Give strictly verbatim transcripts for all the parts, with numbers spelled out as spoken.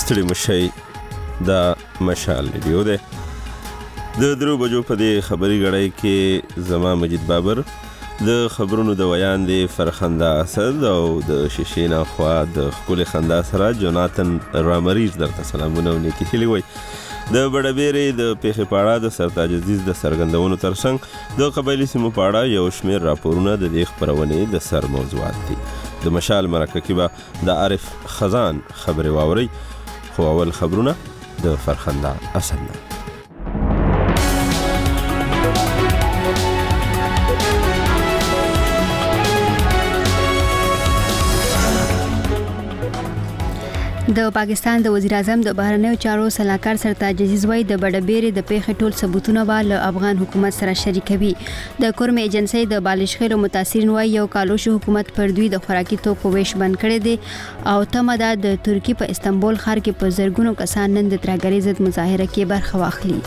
ستړي مشي دا مشال ریډیو ده. د درو بجو په دې خبري غړای کې زما مجید بابر، د خبرونو د ویان دی فرخنده اسد، او د شیشینا خوا د خپل خندا سره جوناتن رامریز درته سلامونه ونیکی هلی وای. د بډبېرې د پیښې پاړه د سرتاج عزیز د سرګندونو ترڅنګ د قبایلی سیمو پاړه یو شمېر راپورونه د دې خبرونې د سر موضوعات دي. د مشال مرکه کې به د عارف خزان خبرې واوري، خو اول خبرونه د فرخنده اسد نه. د پاکستان د وزیر اعظم د بهرنیو چارو سلاکار سرتاج عزیز وای د بډبېرې د پیښې ټول ثبوتونه به له افغان حکومت سره شریکوي. د کورم ایجنسی د بالشخیلو متاثرین وای یو کالوشو حکومت پر دوی د خوراکي توکو ویش بند کړی دی او تمه ده د ترکی په استنبول ښار کې په زرګونو کسان نن د ترهګرۍ ضد مظاهره کې برخه واخلي.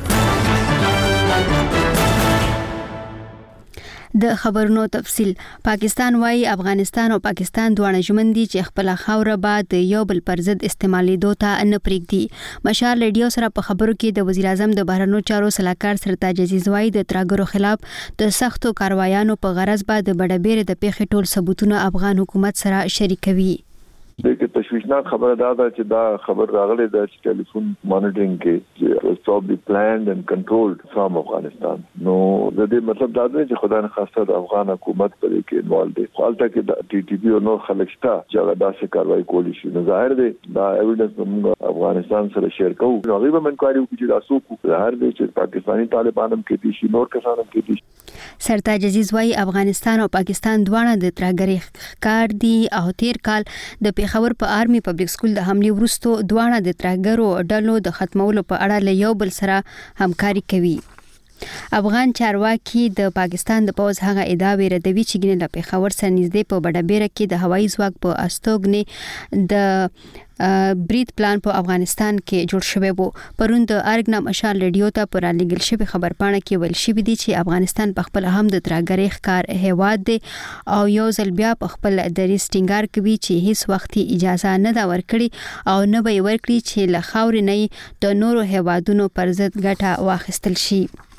د خبرونو تفصیل. پاکستان وايي افغانستان او پاکستان دواړه ژمن دي چې خپل خاوره بعد یو بل پر ضد استعمالېدو ته نه پرېږدي. مشال ریډیو سره په خبرو کې د وزیر اعظم د بهرنیو چارو سلاکار سرتاج عزیز وايي د ترهګرو خلاف د سختو کاروایانو په غرض به د بډبېرې د پیښې ټول ثبوتونه افغان حکومت سره شریکوي. دغه تشویشناک خبره دا ده چې دا خبر راغلی د ټلیفون مانیټرینګ کې چې probably planned and controlled from Afghanistan. نو د دې مطلب دا دی چې خدای نه خواسته د افغان حکومت په دې کې انوالو دي. حالته کې د ټي ټي پی او نور خلک شته چې هغه داسې کاروایی کولی شي. نو ظاهر دی دا ایویډنس موږ افغانستان سره شیر کوو. نو هغه به من کوي چې تاسو کو ظاهر دی چې پاکستانی طالبانم کې دي شي، نور کسانم کې دي. سرتاج عزیز وايي افغانستان او پاکستان دواړه د ترهګرۍ ښکار دي او تیر کال د پیښور په آرمي پبلک سکول د حمله وروسته دواړه د ترهګرو ډلو د ختمولو په اړه له یو بل سره همکاري کوي. افغان چارواکي د پاکستان د پوز هغه ادعاوې ردوي چې ګنې له پیښور سره نږدې په بډبېره کې د هوایي ځواک په استوګنې د برید پلان په افغانستان کې جوړ شوی وو. پرون د ارګنا مشال ریډیو ته پر لګل شوی خبرپاڼه کې ویل شوی دی چې افغانستان په خپل هم د ترهګرۍ ښکار هیواد دی او یو ځل بیا په خپل دریځ ټینګار کوي چې هیڅ وخت اجازه نه دا ورکړي او نه به ورکړي چې له خاورې نه د نورو هیوادونو پر ضد ګټه واخیستل شي.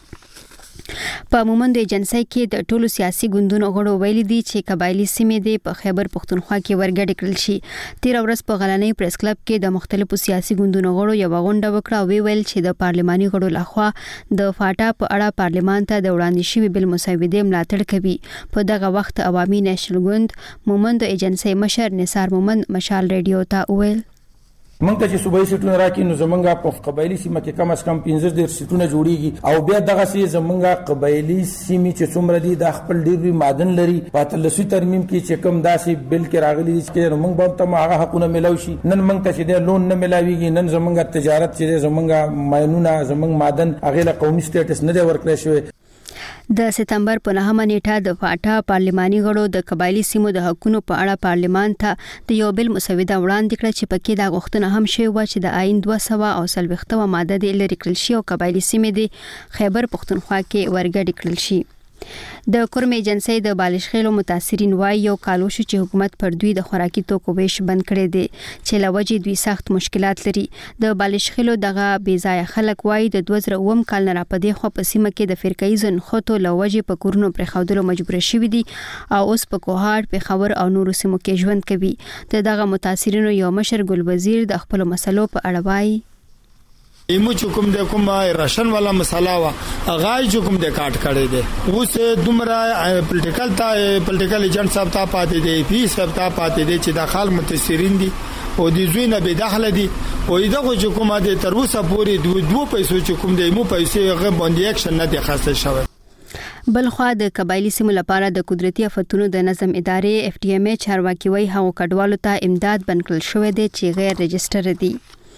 په مومند ایجنسی کې د ټولو سیاسي ګوندونو غړو ویلي دي چې قبایلی سیمې د په خیبر پښتونخوا کې ورګډ کړل شي. تیر ورځ په غلنۍ پریس کلب کې د مختلفو سیاسي ګوندونو غړو یو غونډه وکړه او ویل چې د پارلماني غړو لخوا د فاټا په اړه پارلمان ته د وړاندې شوی بل مسودې ملاتړ کوي. په دغه وخت عوامي نېشنل ګوند مومند ایجنسی مشر نثار مومند مشال ریډیو ته ویل مونږ ته چې صوبایي سیټونه راکې نو زمونږه په قبایلی سیمه کې کم از کم پنځه ډېر سیټونه جوړیږي او بیا دغه سي زمونږه قبایلی سیمه چې څومره دي د خپل ډېر معدن لري په تلسوي ترمیم کې چې کم داسې بل کې راغلي دي چې مونږ به ته هغه حقونه ملو شي. نن مونږ ته چې د لون نه ملاويږي، نن زمونږه تجارت چې زمونږه ماینونه زمونږ معدن هغه له قومي سټیټس نه دی ورکړی شوی. د سپتمبر په نهمه نیټه د فاټا پارلماني غړو د قبایلی سیمو د حقوقو په اړه پارلمان ته د یو بل مسوده وړاندې کړه چې پکې دا غوښتنه هم شوې و چې د آئین دوه سوه او څلوېښتمه ماده د لرې کړل شي او قبایلی سیمې د خیبر پښتونخوا کې ورګډې کړل شي. د کورم ایجنسی د بالشخیلو متاثرین وای یو کالو شو چې حکومت پر دوی د خوراکي توکو ویش بند کړی دی چې لوجې دوی سخت مشکلات لري. د بالشخیلو دغه بې ځایه خلک وای د دوه زره اووم کال نه راپدې خو په سیمه کې د فرقه‌ایز نښتو لوجې په کورونو پرې خودلو مجبور شوي دي او اوس په کوهاټ پیښور او نورو سیمو کې ژوند کوي. د دغه متاثرینو یو مشر ګل وزیر د خپل مسلو په اړه وایي ایمو چکم د کوم راشن والا مساله وا غای چکم د کاټ کړي دي اوس دومره پولیټیکل تا پولیټیکل ایجنټ صاحب ته پاتې دي پی صاحب ته پاتې دي چې د خال متاثرین دي او د زوی نه به داخله دي او دغه حکومت تر اوسه پورې دوه دوه پیسو چکم د ایمو پیسې غو باندې اکشن نه دی خاصه شوی. بلخوا د قبایلی سیمو لپاره د قدرتي آفتونو د نظم ادارې اف ټي ایم ای چارواکي وای هغه کډوالو ته امداد بنکل شوې دي چې غیر رجستر دي.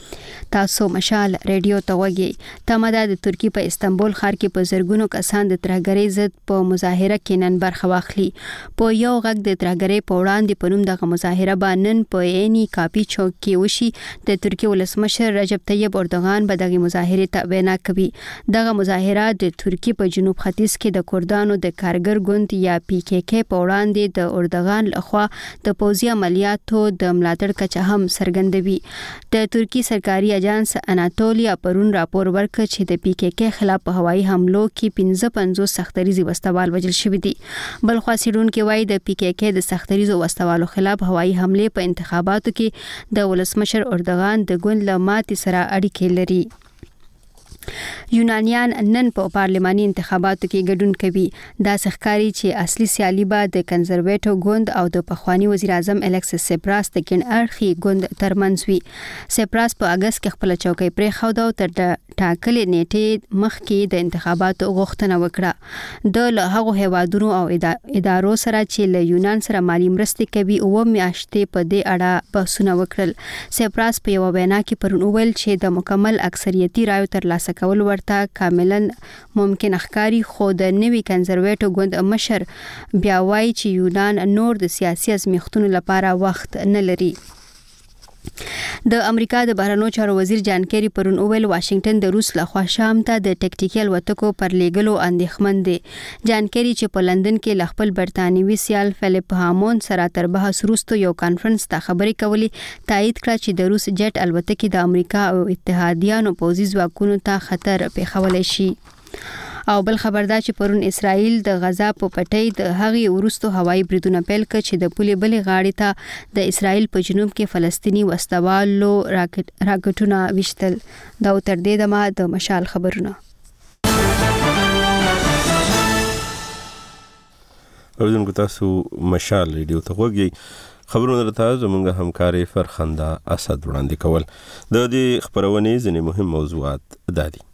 تاسو مشال ریډیو ته وګورئ. تمه د ترکی په استنبول ښار کې په زرګونو کسان د ترهګرۍ ضد په مظاهره کې نن برخه واخلي. په یو غږ د ترهګرۍ په وړاندې په نوم دغه مظاهره به نن په عیني کاپی چوک کې وشي. د ترکیې ولسمشر رجب طیب اردوغان به دغه مظاهره ته وینا کوي. دغه مظاهره د ترکیې په جنوب ختیځ کې د کردانو د کارګر ګوند یا پی کې کې په وړاندې د اردوغان لخوا د پوځي عملیاتو د ملاتړ کچه هم څرګندوي. د ترکی سرکاري اجانس اناتولیا پرون راپور ورکړ چې د پی کې کې خلاف په هوایي حملو کې پنځه پنځوس سختریزي وسوال وژل شوي دي. بل خوا سیډونکو وايي د پی کې کې د سختریزو وسوالو خلاف هوایي حمله په انتخاباتو کې د ولسمشر اردوغان د ګوند له ماتې سره اړیکې لري. یونانیان نن په پارلماني انتخاباتو کې ګډون کوي. دا ښکاري چې اصلي سیالي به د کنزرویټو ګوند او د پخوانی وزیر اعظم الیکسس سپراس د کین ارخي ګوند ترمنځ وي. سپراس په اگست کې خپل چوکۍ پرې خو دا تر ټاکلې نیټې مخکې د انتخاباتو غوښتنه وکړه. د له هغو هیوادونو او ادارو سره چې له یونان سره مالی مرستې کوي او میاشتې په دې اړه بحثونه وکړل. سپراس په یو وینا کې پرون وویل چې د مکمل اکثریتي رایو ترلاسه کول ورته کاملا ممکن ښکاري، خو د نوي کنزرویټو ګوند مشر بیا وایي چې یونان نور د سیاسي ازمیښتونو لپاره وخت نه لري. د امریکا د بهرنیو چارو وزیر جان کیری پرون اویل واشنگټن د روس لخوا شام ته د ټکټیکل الوتکو پر لیږلو اندېښمن دی. جان کیری چې په لندن کې ل خپل برتانوي سیال فلیپ هامون سره تر بحث وروسته یو کانفرنس ته خبرې کولې، تایید کړه چې د روس جټ الوتکې د امریکا او اتحادیانو پوځي ځواکونو ته خطر پیښولی شي. او بل خبر دا چې پرون اسرائیل د غزا په پټۍ د هغې وروسته هوایي بریدونه پیل کړ چې د پولې بلې غاړې ته د اسرائیل په جنوب کې فلسطیني وسلوالو راکټونه ویشتل. دا تر دې دمه د مشال خبرونه. اوریدونکو تاسو مشال ریډیو ته وګورئ. خبرونه راته زموږ همکاري فرخنده اسد وړاندې کول. د دې خبرونې ځینې مهم موضوعات دا دي.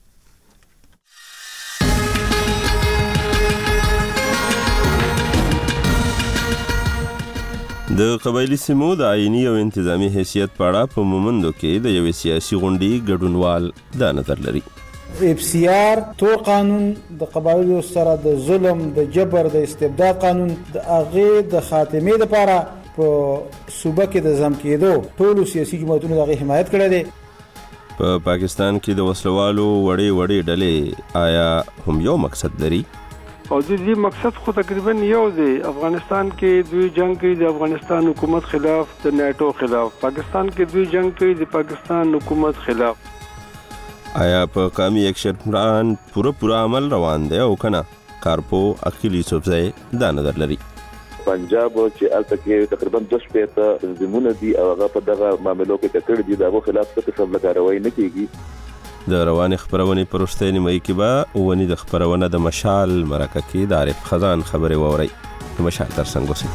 د قبایلی سیمو د آئینی او انتظامی حیثیت په اړه په مومندو کې د یوې سیاسي غونډې ګډونوال دا نظر لري. اف سی آر تور قانون د قبایلو سره د ظلم، د جبر، د استبداد قانون د هغې د خاتمې لپاره په صوبه کې د ضم کېدو ټولو سیاسي جماعتونو د هغې حمایت کړی دی. په پاکستان کې د وسلوالو وړې وړې ډلې آیا هم یو مقصد لري؟ او د دې مقصد خو تقریبا یو دی. افغانستان کې دوی جنگ کوي د افغانستان حکومت خلاف، د نیټو خلاف. پاکستان کې دوی جنگ کوي د پاکستان حکومت خلاف. آیا په قومي ایکشن پلان پوره پوره عمل روان دی او کنه؟ کارپو اخیلی صوبزای دا نظر لري. پنجاب چې الته کې تقریبا دوه شپېته تنظیمونه دي او هغه په دغه معاملو کې ککړ دي، دغه خلاف څه قسم کاروایی نه کیږي. د روانې خبرونې پر وروستۍ نیمایي کې به ونې د خبرونه د مشال مرکه کې د عارف خزان خبرې واورئ. د مشال تر څنګ اوسئ.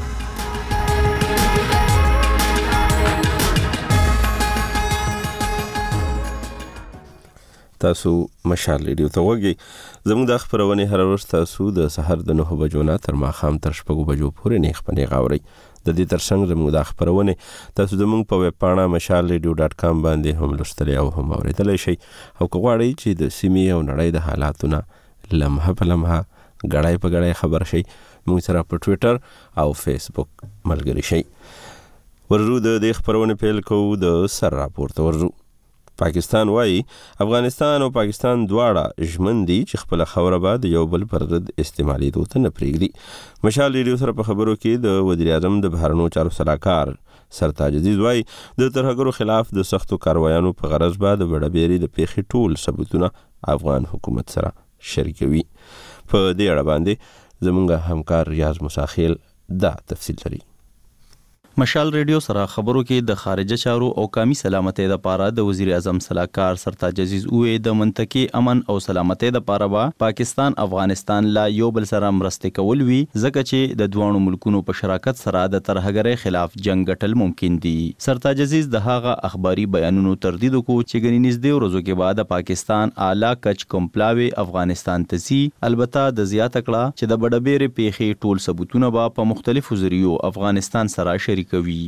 تاسو مشال ریډیو ته وګورئ. زموږ د خبرونې هر ورځ تاسو د سحر د نهه بجو نه تر ماښام تر شپږو بجو پورې نیخ پنې غاورئ. د دې ترڅنګ زموږ د خبرونې تاسو زموږ په ویب پاڼه مشال ریډیو ډاټ کام باندې هم لوستلی او هم اورېدلی شئ. او که غواړئ چې د سیمې او نړۍ د حالاتو نه لمحه په لمحه ګړی په ګړی خبر شئ، موږ سره په ټویټر او فیسبوک ملګري شئ. ورځو د دې خبرونې پیل کوو د سر راپورته ورځو. پاکستان وایي افغانستان او پاکستان دواړه ژمن دي چې خپل خاوره به د یو بل پر ضد استعمالېدو ته نه پرېږدي. مشال ریډیو سره په خبرو کې د وزیر اعظم د بهرنیو چارو سلاکار سرتاج عزیز وایي د ترهګرو خلاف د سختو کاروایانو په غرض به د بډبېرې د پیښې ټول ثبوتونه افغان حکومت سره شریکوي. په دې اړه باندې زموږ همکار ریاض مساخیل دا تفصیل لري. مشال ریډیو سره خبرو کې د خارجه چارو او قومي سلامتۍ لپاره د وزیر اعظم سلاکار سرتاج عزیز اوې د منطقي امن او سلامتۍ لپاره به پاکستان افغانستان لا یو بل سره مرسته کول وی، ځکه چې د دوه ملکونو په شراکت سره د ترهګرۍ خلاف جنگ ګټل ممکن دي. سرتاج عزیز د هغه اخباري بیانونو تردید وکړو چې ګنې نږدې ورځو کې بعد پاکستان اعلی کچ کومپلاوي افغانستان ته ځي. البته د زیاته کړه چې د بډبېرې پیښې ټول ثبوتونه به په مختلفو ذریعو افغانستان سره شریک کوي. دغه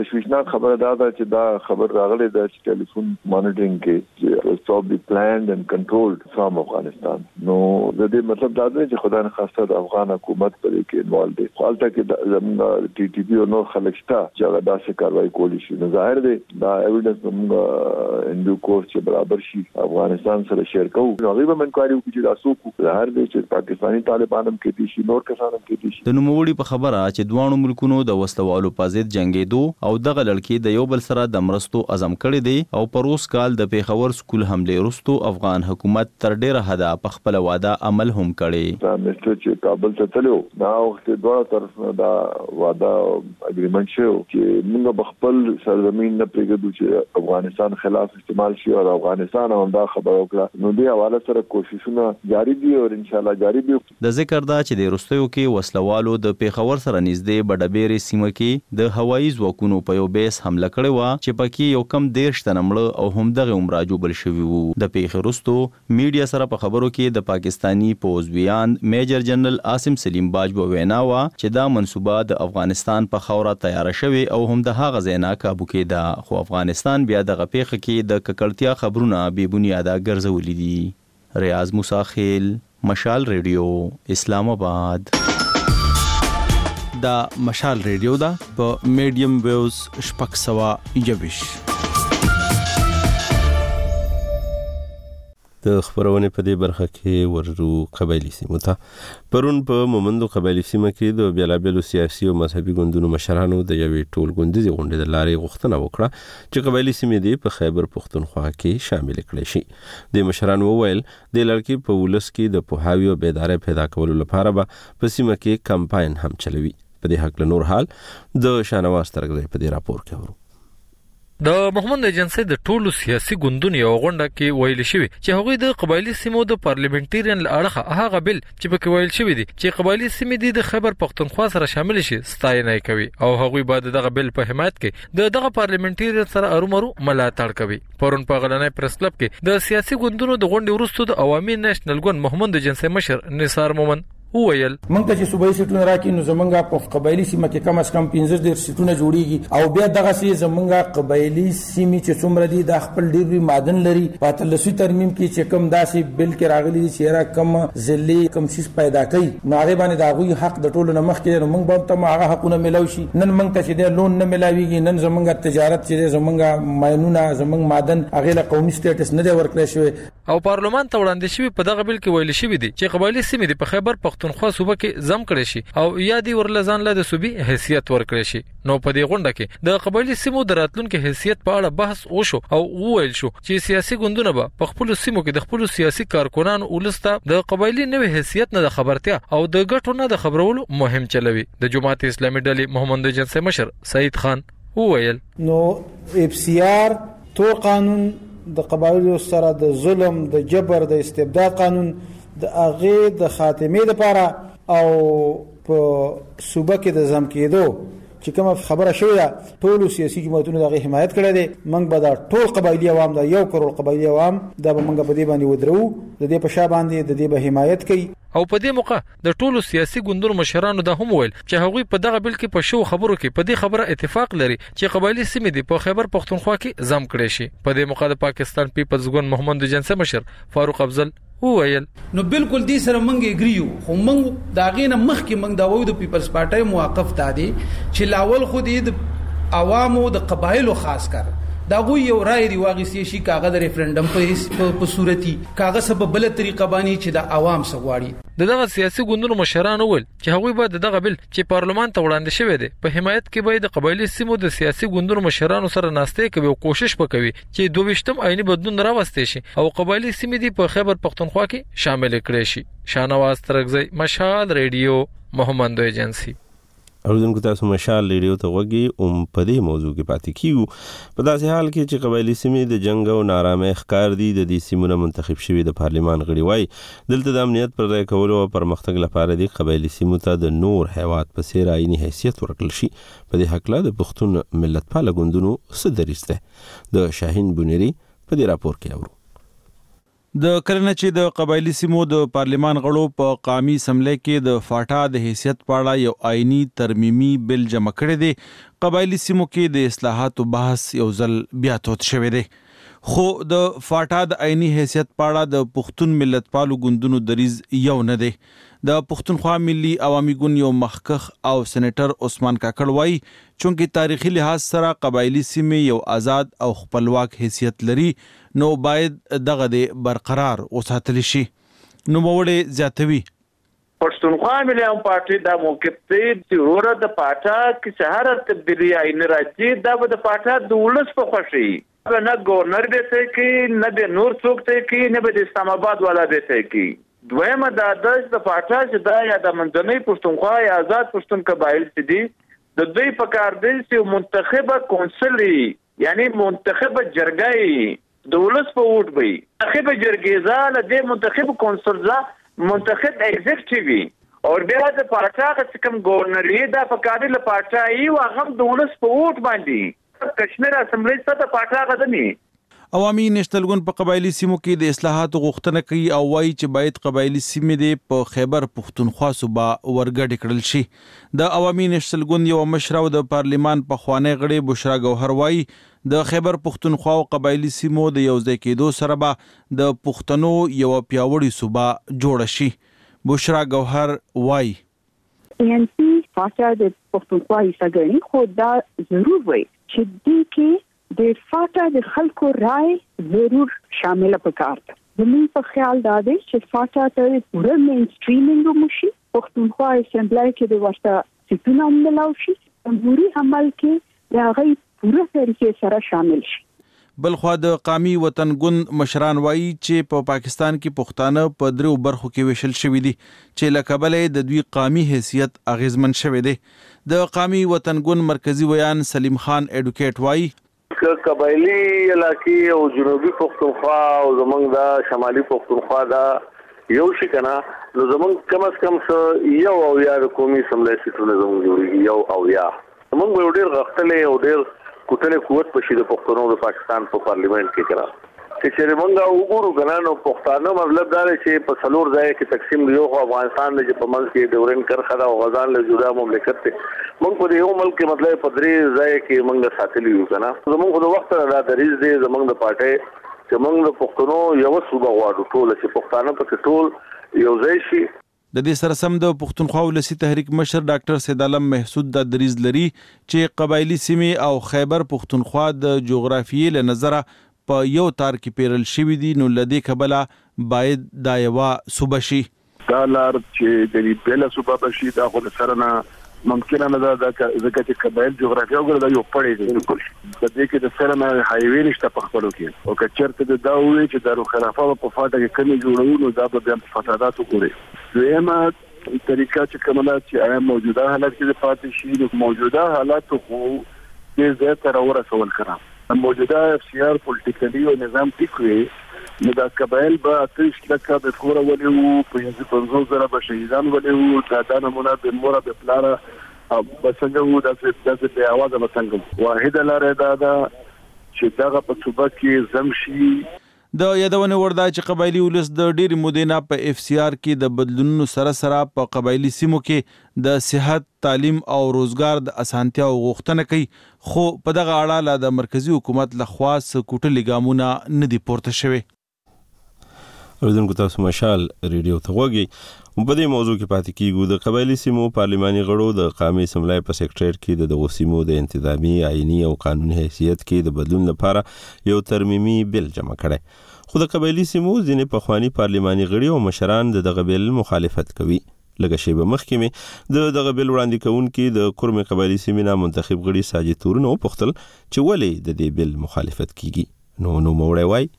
تشویشناک خبره دا ده چې دا خبر راغلی د ټلیفون مانیټرینګ کې چې stop the planned and controlled from افغانستان. نو د دې مطلب دا دی چې خدای نه خواسته د افغان حکومت په دې کې انوالو دي. حالته کې زموږ ټي ټي پی او نو خلک شته چې هغه داسې کاروایی کولی شي. نو ظاهر دی دا ایویډنس موږ ان ډیو کورس چې برابر شي افغانستان سره شیر کوو. نو هغه به منکواري وکړي چې تاسو کو ظاهر دی چې پاکستاني طالبان هم کې دي شي نور کسان هم کې دي شي. د نوموړي په خبره چې دوه ملکونو د وسلوالو په ضد جنگېدو او دغه لړکی د یو بل سره د مرستو عزم کړی دی او پروس کال د پیښور سکول حمله وروسته افغان حکومت تر ډیره حده په خپل وعده عمل هم کړی. دا مستر چې کابل ته تلو دا وخت دوه طرف دا وعده اګریمنت شو چې موږ خپل سرزمین نه پرېږدو چې افغانستان خلاف استعمال شي او افغانستان هم دا خبره وکړه. نو دې حواله سره کوششونه جاری دي او ان شاء الله جاری دي. د ذکر دا چې د روستیو کې وسلوالو د پیښور سره نږدې بډبېرې سیمه کې د هوایي ځواکونو په یو بیس حمله کړې و چې پکې یو کم دیرش تنه مړه او هم دغه عمر راجوبل شوي وو. د پیښې وروسته میډیا سره په خبرو کې د پاکستانی پوځویان میجر جنرال عاصم سلیم باج په وینا و چې دا منصوبه د افغانستان په خوره تیار شوی او هم د هغه ځای کابو کېده. خو افغانستان بیا دغه پیښه کې د ککړتیا خبرونه بې بنیاده ګرځولي دي. ریاض موسی خیل، مشال ریډیو، اسلام آباد. دا مشال ریډیو دا په میډیم ویوز شپږ سوه یوویش. د خبرونې په دې برخه کې ورو قبایلی سیمو ته پرون په مومندو قبایلی سیمه کې د بیلابیلو سیاسي او مذهبي ګوندونو مشرانو د یوې ټول ګوندیزې غونډې د لارې غوښتنه وکړه چې قبایلی سیمې دې په خیبر پښتونخوا کې شامل کړي شي. د مشرانو وویل د لړکې په ولس کې د پوهاوي او بیدارۍ پیدا کولو لپاره به په سیمه کې کمپاین هم چلوي. په دې حق له نور حال د شانواز ترګزی په دې راپور کې ورو. د محمد ایجنسی د ټولو سیاسي ګوندونو یو غونډه کې ویل شوی چې هغوی د قبایلی سیمو د پارلیمنټریان لړخه هغه بل چې پکې ویل شوی دی چې قبایلی سیمې د خیبر پښتونخوا سره شامل شي ستاینه کوي او هغوی بعد دغه بل په حمایت کې د دغه پارلیمنټریان سره ارومرو ملاتړ کوي. پرون په غلنۍ پریس کلب کې د سیاسي ګوندونو د غونډې وروسته د عوامي نېشنل ګوند محمد ایجنسی مشر نثار مومن وویل موږ ته چې صوبایي سیټونه راکې نو زمونږ په قبایلی سیمه کې کم از کم پنځه ډیر سیټونه جوړیږي او بیا دغه سي زمونږ قبایلی سیمې چې څومره دي د خپل ډیر معدن لري په تلسوي ترمیم کې چې کم داسې بل کې راغلي دي چې را کم ځلې کم سیس پیدا کوي نو هغه باندې دا غوي حق د ټولو نه مخکې نو موږ به ته هغه حقونه ملو شي. نن موږ ته چې د لون نه ملاويږي نن زمونږ تجارت چې زمونږ ماینونه زمونږ معدن هغه له قومي سټیټس نه دی ورکړی شوی او پارلمان ته وړاندې شوی په دغه بل کې ویل شوی دی چې قبایلی سیمې د خیبر پښتونخوا صوبه کې زم کړی شي او یادي ورلزان له د صوبې حیثیت ورکړی شي. نو په دې غونډه کې د قبایلی سیمو د راتلونکو حیثیت په اړه بحث وشو او وویل شو چې سیاسي ګوندونه به په خپل سیمو کې د خپل سیاسي کارکونانو ولسته د قبایلی نوې حیثیت نه د خبرتیا او د ګټو نه د خبرولو مهم چلوي. د جماعت اسلامي ډلې محمد ایجنسی مشر سعید خان وویل نو اف سی آر تو قانون د قبایلو سره د ظلم د جبر د استبداد قانون د اغه د خاتمه لپاره او په صوبه کې د زم کېدو چې کوم خبره شوې ده ټول سیاسي جماعتونو دغه حمایت کړی دی. موږ به دا ټول قبایلی عوام دا یو کروڑ قبایلی عوام دا به موږ په دې باندې ودرو د دې په شا باندې د دې به حمایت کوي. او په دې موقع د ټولو سیاسي ګوندونو مشرانو دا هم ویل چې هغوی په دغه بل کې په شو خبرو کې په دې خبره اتفاق لري چې قبایلی سیمې د په خیبر پښتونخوا کې زم کړي شي. په دې موقع د پاکستان پیپلز ګوند محمد ایجنسی مشر فاروق افضل وویل نو بالکل دې سره منګ اګریو خو منګ دا غینه مخ کې منګ دا وو د پیپلز پارټي موقف تا دي چې لاول خو دې د عوامو د قبایلو خاص کر دا غوي یو رائے دی واغسی شي کاغذ ریفرندم په په صورتي کاغذ سبب بل طریقه باندې چې د عوام سغواړي. دغه سیاسي ګوندونو مشرانو ول چې هغوی به دغه بل چې پارلمان ته وړاندې شوی دی په حمایت کې به د قبایلی سیمو د سیاسي ګوندونو مشرانو سره ناستې کوي او کوشش وکوي چې دوه ویشتم آئینی بدلون راوستي شي او قبایلی سیمې دی په خیبر پښتونخوا کې شامل کړي شي. شانواز ترګزی، مشال ریډیو، محمد ایجنسی. اوردونکو تاسو مشال ریډیو ته وګورئ او په دې موضوع کې پاتې کیو. په داسې حال کې چې قبایلی سیمې د جنگ او نارامۍ ښکار دي د دې سیمونو منتخب شوي د پارلمان غړي وای دلته د امنیت پر ځای کولو او پرمختګ لپاره د قبایلی سیمو ته د نور هیواد په څیر آئینی حیثیت ورکړل شي. په دې حق له د پښتون ملت پاله ګوندونو څه دریځ ده د شاهین بونیری په دې راپور کې اورو. د کرنه چې د قبایلی سیمو د پارلیمان غړو په قومي اسمبلی کې د فاټا د حیثیت په اړه یو آئینی ترمیمي بل جمع کړی دی. قبایلی سیمو کې د اصلاحاتو بحث یو ځل بیا توت شوی دی. خو د فاټا د آئینی حیثیت په اړه د پښتون ملتپالو ګوندونو دریځ یو نه دی. د پښتونخوا ملي عوامي ګوند یو مخکخ او سېنیټر عثمان کاکړ وایي چونکې تاریخي لحاظ سره قبایلی سیمې یو آزاد او خپلواک حیثیت لري نو باید دغه د برقرار وساتل شي. نو موړې زیاتوي پښتونخوا ملي عوامي پارټي دا موقف دی چې وروره د پاټا کې سهار تبدیلی آئین راځي دا به د پاټا د ولس په خوښي نه گورنر به ته کې نه به نور څوک ته کې نه به د اسلام آباد والا به ته کې. دویمه دا د پاټا چې دا یا د منځنۍ پښتونخوا یا آزاد پښتون قبایل چې دي د دوی په کار دی چې منتخبه کونسل یعنی منتخبه جرګه د ولس په ووټ وي. منتخبه جرګې ځاله د منتخب کونسل ځا منتخب ایگزیکټیو او بیا د پاټا چې کوم گورنر یې دا په کار له پاټا یې واغم د ولس په ووټ باندې کشمیر اسمبلی څخه د پاټا غدنی. عوامي نېشنل ګوند په قبایلی سیمو کې د اصلاحاتو غوښتنه کوي او وایي چې باید قبایلی سیمې د په خیبر پښتونخوا صوبه ورګډ کړل شي. د عوامي نېشنل ګوند یو مشر او د پارلیمان پخوانی غړي بشرا ګوهر وایي د خیبر پښتونخوا او قبایلی سیمو د یو ځای کېدو سره به د پښتنو یو پیاوړی صوبه جوړ شي. بشرا ګوهر وایي ان پی فاټا د پښتونخوا یې خو دا ضرور وي چې دې کې د فاټا د خلکو رائے ضرور شامل پکار ده. زموږ په خیال دا دی چې فاټا ته پوره مین سټریمینګ وشي پښتونخوا اسمبلی کې د ورته سیټونه ملاو شي جمهوریت عمل کې د هغه پوره طریقې سره شامل شي. بلخوا د قومي وطن ګوند مشران وایي چې په پا پاکستان کې پښتانه په درو برخو کې ویشل شوي دي چې له کبله د دوی قومي حیثیت اغیزمن شوی دی. د قومي وطن ګوند مرکزی ویان سلیم خان ایډوکیټ وایي قبایلی علاقې او جنوبي پښتونخوا او زمونږ د شمالي پښتونخوا دا یو شي کنه نو زمونږ کم از کم یو او یا د قومي اسمبلی سیټونه زمونږ جوړیږي یو او یا زمونږ به ډېر غښتلې او ډېر کوټلې قوت پشي د پښتنو د پاکستان په پارلیمنت کې کړه چې چې موږ وګورو کنه نو پښتانه مطلب دا دی چې په څلور ځای کې تقسیم دی. یو افغانستان د په منځ کې ډورن کرخه او غزان له جدا مملکت ته موږ په یو ملک کې مطلب په درې ځای کې موږ ساتلی یو کنه زموږ د وخت را دریز دی زموږ د پارټي چې موږ د پښتنو یو صوبه غواړو ټول چې پښتانه په ټول یو ځای شي. د دې سره سم د پښتونخوا ولسی تحریک مشر ډاکټر سید عالم محسود د دریز لري چې قبایلی سیمې او خیبر پښتونخوا د جغرافیې له نظره په یو تار کې پیرل شوی دي نو لدې کبله باید دا یو صوبه شي. دا لار چې د دې بل صوبه بشي دا خو سره نه ممکن نه ده ځکه چې قبایل جغرافیه وګړه دا یو پړې دي بالکل د دې کې د سره نه هایوي نشته په خپلو کې او کچرته دا وایي چې دارو خلافه په فاټه کې کمی جوړو نو دا به د فسادات وګوري. دویمه طریقه چې کومه چې آیا موجوده حالت کې پاتې شي نو موجوده حالات خو دې زه تر ورسول کړم موجوده اختیار پولیټیکلی او نظام ټیکوي نو دا قبایل به اتریش لکه د کور ولې وو په پنځو زره به شهیدان ولې وو دا د نمونه د مور د پلار بسنګ وو د د د اواز به څنګه واحد لاره دا دا چې دغه په صوبه کې زمشي. د یادونه وردا چې قبایلی ولس د ډېری مودې نه په اف سی آر کې د بدلونونو سره سره په قبایلی سیمو کې د صحت تعلیم او روزګار د اسانتیا غوښتنه کوي خو په دغه اړه لا د مرکزی حکومت له خاص کوټلې ګامونه نه دي پورته شوی. اوریدونکو تاسو مشال ریډیو ته وګورئ. په دې موضوع کې پاتې کیږو د قبایلی سیمو پارلیماني غړو د قومي اسمبلی په سیکریټریټ کې د دغو سیمو د انتظامی آئینی او قانوني حیثیت کې د بدلون لپاره یو ترمیمي بل جمع کړی خو د قبایلی سیمو ځینې پخوانی پارلیماني غړي او مشران د دغه بل مخالفت کوي. لکه شیبه مخکې مې د دغه بل وړاندې کوونکي د کورم قبایلی سیمې نه منتخب غړي ساجد تورن وپوښتل چې ولې د دې بل مخالفت کیږي. نو نو موړی وای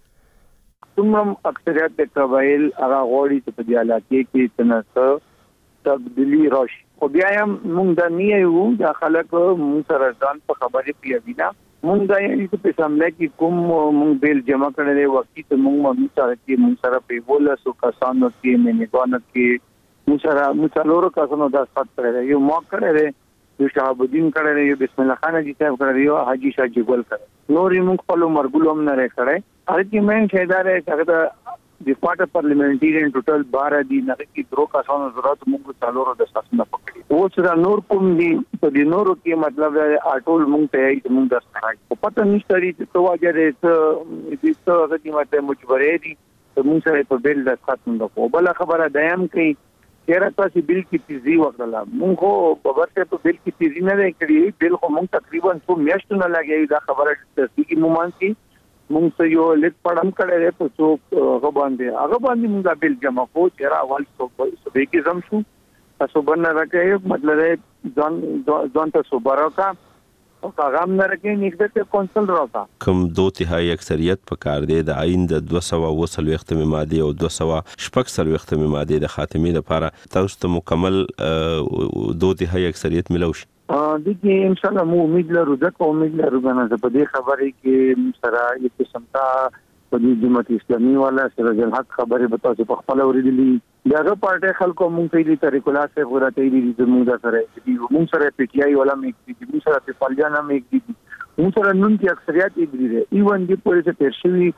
تمام اکثریت د قبایل هغه غوړي چې په دې علاقې کې تناسب تبدیلی راشي خو بیا هم موږ د نیه یو د خلک موږ سره ځان په خبرې پیوینا موږ د یې په سمله کې کوم موږ بیل جمع کړل وختي ته موږ موږ سره کې موږ سره په بوله سو کسانو کې منګون کې موږ سره موږ څلورو کسانو د خط کړل یو ما کړل یو شهاب الدین کړل یو بسم الله خان جی صاحب کړل یو حاجی شاه جګول کړل نور موږ په لو مرګلوم نه کړل هر کی مین شهدار هغه د فاټا پارلیمنټریان ټوټل بارہ دي نه کې درو کسانو ضرورت موږ څلورو د ساسنه پکړي او چې نور کوم دي په دې نورو کې مطلب اټول موږ ته یې موږ د سره په پته نشته چې تو واجره دې څه غوډي ماته مجبورې دي موږ سره په بیل د خاطر د کو بل خبره دایم کوي چیرې تاسو بیل کې تیزی وکړه موږ په ورته په بیل کې تیزی نه کړی بیل خو موږ تقریبا څو میاشتونه لګیږي دا خبره تصدیق مومان کی موږ ته یو لیک پړم کړی په څو هغه باندې هغه باندې موږ بیل جمع کو چیرې اول څو به کې زم شو تاسو باندې راکې مطلب ځان ځان ته صبرکا او کاغام نه راکې نګدت کونسل راوتا کوم دوه تهایی اکثریت په کار دی د آئین د دوه سوه اوه څلوېښتمې ماده او دوه سوه شپږ څلوېښتمې ماده د خاتمې لپاره تاسو ته مکمل دوه تهایی اکثریت ملو شي د دې ان شاء الله مو امید لرو ځکه امید لرو غواړم په دې خبرې کې سره یو قسم ته په دې جماعت اسلامي والا سره د حق خبرې به تاسو په خپل اوریدلې دغه پارټي خلکو مونږ ته دې طریقولا سره غوړته دي چې مونږ سره دې مونږ سره پی ټی آی والا مې دې مونږ سره په فالجانا مې دې مونږ سره نن کې اکثریت دې دي ایون دې پولیس ته شوی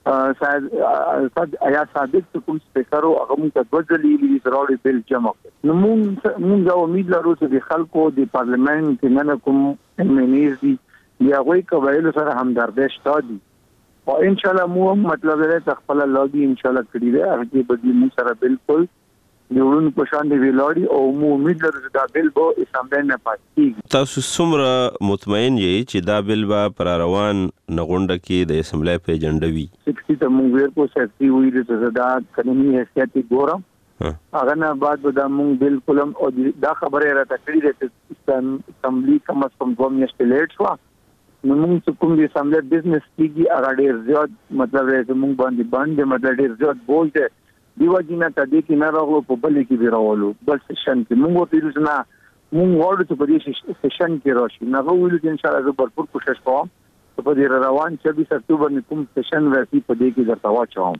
آیا صادق کوم سپیکر او هغه مونږ ته ځلې دې ضروري بل جمع نو مونږ مونږ امید لرو چې د خلکو د پارلیمنت نه کوم امنیز دي یا غوي قبایل سره همدردی شته دي او ان شاء الله مو مطلب دې خپل لوګي ان شاء الله کړی دی هغه به دې مو سره بالکل نیولون په شان دی ویلاړي او مو امید لرو چې دا بل به اسامبلی نه پاتې تاسو څومره مطمئن یې چې دا بل به پر روان نغونډه کې د اسامبلی په ایجنډا وي سکسټي ته مونږ ورکو سکسي وی چې دا قانوني حیثیت ګورم هغه نه بعد به دا مونږ بالکل او دا خبره راته کړی دی چې اسامبلی کم از کم دوه میاشتې لیټ شو نو موږ کوم دي سمله بزنس کیږي هغه ډیر زیات مطلب راځي موږ باندې باندې مطلب ډیر زیات بوج دی دیو جنا ته دې کې نه راغلو په بل کې دی راولو بل سیشن کې موږ ورته نه موږ وړو ته په دې سیشن کې راشي نه ویلو چې ان شاء الله زه भरपूर کوشش کوم په دې روان چوبیس اکتوبر نه کوم سیشن ورسي په دې کې درته واچوم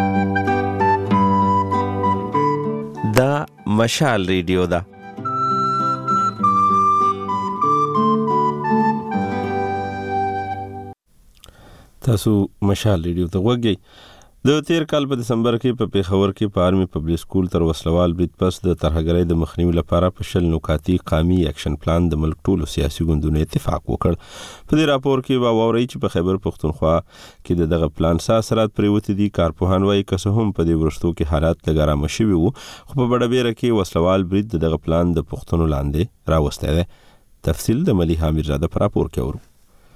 دا مشال ریډیو دا تاسو مشال ریډیو ته وګورئ د تیر کال په دسمبر کې په پیښور کې په آرمي پبلک سکول تر وسلوال برید پس د ترهګرۍ د مخنیوي لپاره په شل نکاتي قامي اکشن پلان د ملک ټولو سیاسي ګوندونو اتفاق وکړ په دې راپور کې واوري چې په خیبر پښتونخوا کې دغه پلان سره اثرات پریوتی دي کارپوهان وايي که څه هم په دې ورستو کې حالات لګرام شوي وو خو په بډبیره کې وسلوال برید دغه پلان د پښتونو لاندې راوسته ده تفصیل د ملي حامد زاده پر راپور کې ورو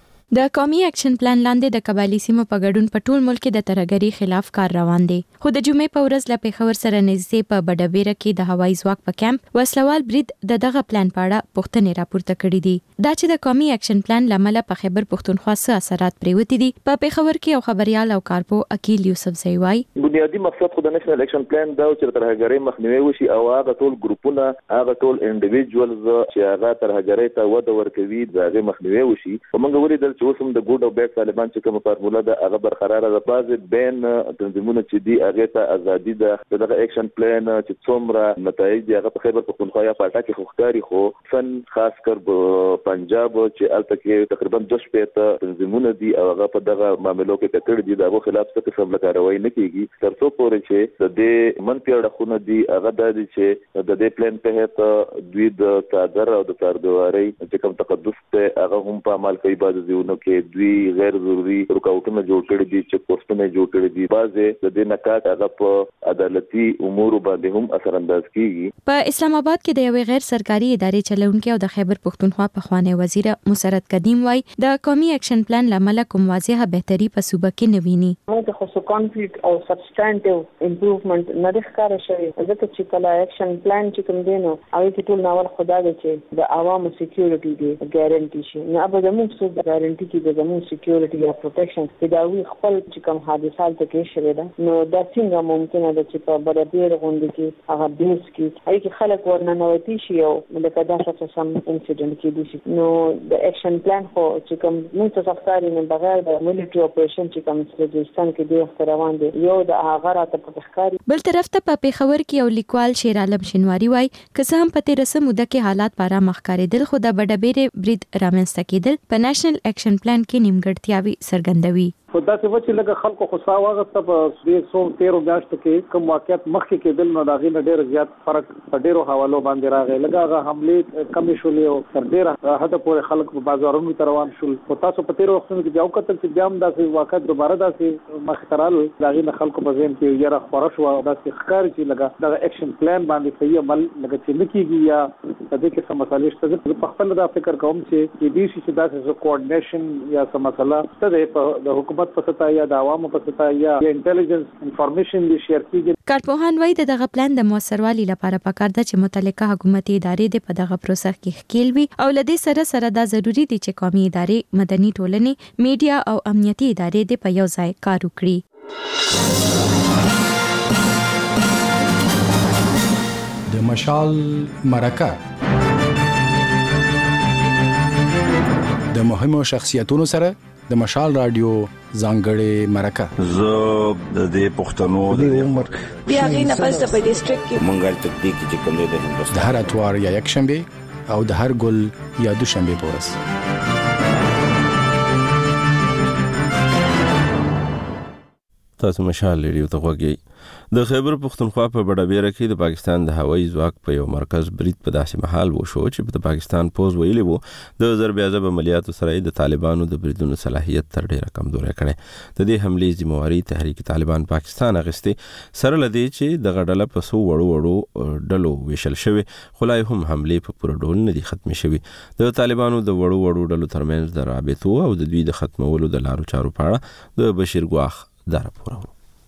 د قومي اکشن پلان لاندې د قبایلی سیمو په ګډون په ټول ملک د ترهګرۍ خلاف کار روان دی خو د جمعې په ورځ له پیښور سره نږدې په بډبیره کې د هوایي ځواک په کیمپ وسلوال برید د دغه پلان په اړه پوښتنې راپورته کړې دي دا چې د قومي اکشن پلان لامل په خیبر پښتونخوا څه اثرات پریوتی دي په پیښور کې او خبريال او کارپو اکیل یوسف زیوای بنیادی مقصد خو د نېشنل اکشن پلان دا چې ترهګرۍ مخنیوي وشي او هغه ټول ګروپونه هغه ټول انډیویډوالز چې هغه ترهګرۍ ته وده ورکوي دا مخنیوي وشي ومنګ ولیدل چې اوسم د ګوډ بیت طالبان چې کوم فارموله ده هغه برقرار ده بعض بین تنظیمونه چې دی هغه ته ازادي ده دغه اکشن پلان چې څومره نتایج دی هغه په خیبر پښتونخوا یا پټا کې خوختاري خو فن خاص کر پنجاب چې الته کې تقریبا دوه شپږ تنظیمونه دي او هغه په دغه معاملو کې کتل دي دغه خلاف څه قسم له کاروایی نه کیږي ترڅو پورې چې د دې منفي اړخونه دي هغه د دې چې د دې پلان په هته دوی د صادر او د کاردواري چې کوم تقدس ته هغه هم په عمل کوي بعض ځایونو کې دوی غیر ضروري رکاوټونه جوړ کړي دي چې پوسټونه جوړ کړي دي بعضه د دې نکات هغه په عدالتي امور باندې هم اثر انداز کیږي په اسلام آباد کې د یو غیر سرکاري ادارې چلونکو او د خیبر پښتونخوا په خواني وزیر مسرت قدیم وای د قومي اکشن پلان لامل کوم واضحه بهتري په صوبه کې نویني موږ خو سو کانکریټ او سبسټانټیو امپروومنت نه ښکار شوی ځکه چې کله اکشن پلان چې کوم دینو او چې ټول ناول خدا دې چې د عوامو سکیورټي دی ګارانټي شي نه به زموږ څه ګارانټي کې د زموږ سکیورټي یا پروټیکشن چې دا وی خپل چې کوم حادثات کې شوي ده نو دا څنګه ممکنه ده چې په بډبیر غونډه کې هغه بیس کې اې کې خلک ورننوتی شي او لکه دا څه سم انسیډنټ کې دي نو د اکشن پلان خو چې کوم موږ څه افکارې نه بغیر د ملټری اپریشن چې کوم سټیشن کې دی روان دي یو د هغه راته په ښکاری بل طرف ته په پیښور کې یو لیکوال شیر عالم شینواری وای که څه هم په تیر سموده کې حالات پاره مخ کاریدل خو د بډبیر برید رامنځته کېدل په نېشنل اکشن پلان کې نیمګړتیاوي څرګندوي په داسې وجه لکه خلکو خو سا واغسته په دې څو تیرو میاشتو کې کوم واقعیت مخکې کېدل نو د هغې نه ډېر زیات فرق په ډېرو حوالو باندې راغی. لکه هغه حملې کمې شولې او تر ډېره حده پورې خلک په بازارونو ته روان شول. خو تاسو په تیرو وختونو کې بیا وکتل چې بیا هم داسې واقعیت دوباره داسې مخې ته رالل. د هغې نه خلکو په ذهن کې یره خپره شوه او داسې ښکاري چې لکه دغه ایکشن پلان باندې صحیح عمل لکه چې نه کېږي یا په دې کې څه مسالې شته. زه په خپله دا فکر کوم چې کېدای شي چې داسې کوارډینیشن یا څه مسله شته دی په د حکومت په سطح یا د عوامو په سطح یا انټيليجنس انفارمیشن دي شیر کیږي. کارپوهان وايي دغه پلان د موثروالي لپاره پکار ده چې متعلقه حکومتي ادارې د په دغه پروسه کې ښکیل وي او لدې سره سره دا ضروری دي چې قومي ادارې، مدني ټولنې، میډیا او امنیتي ادارې د په یو ځای کار وکړي. د مشال مرکه د مهمو شخصیتونو سره د مشال رادیو ځانګړې مرکه. زه د دې پښتنو د عمر بیا غي نه پس په ډیسټریکټ کې منګل تکدیک چې کوم د هندوستان د هر اتوار یا یک شنبه او د هر ګل یا دوشنبه پورس. تاسو مشال ریډیو ته غوږی. د خیبر پختونخوا په بډابیره کې د پاکستان د هوایي ځواک په یو مرکز برید په داسې محل وشو چې د پاکستان پوز ویلي وو د ضربیازب عملیاتو سره د طالبانو د بریدونو صلاحیت تر ډیره کمزورې کړي. د دې حملې ذمہواری تحریک طالبان پاکستان اخیستې سره لدی چې د غډله په سو وړو وړو ډلو ویشل شوی خلای هم حملې په پوره ډول نه دي ختمې شوی. د طالبانو د وړو وړو ډلو ترمنځ د رابطو او د دوی د ختمولو د لارو چارو په اړه د بشیر ګواخ دا راپور.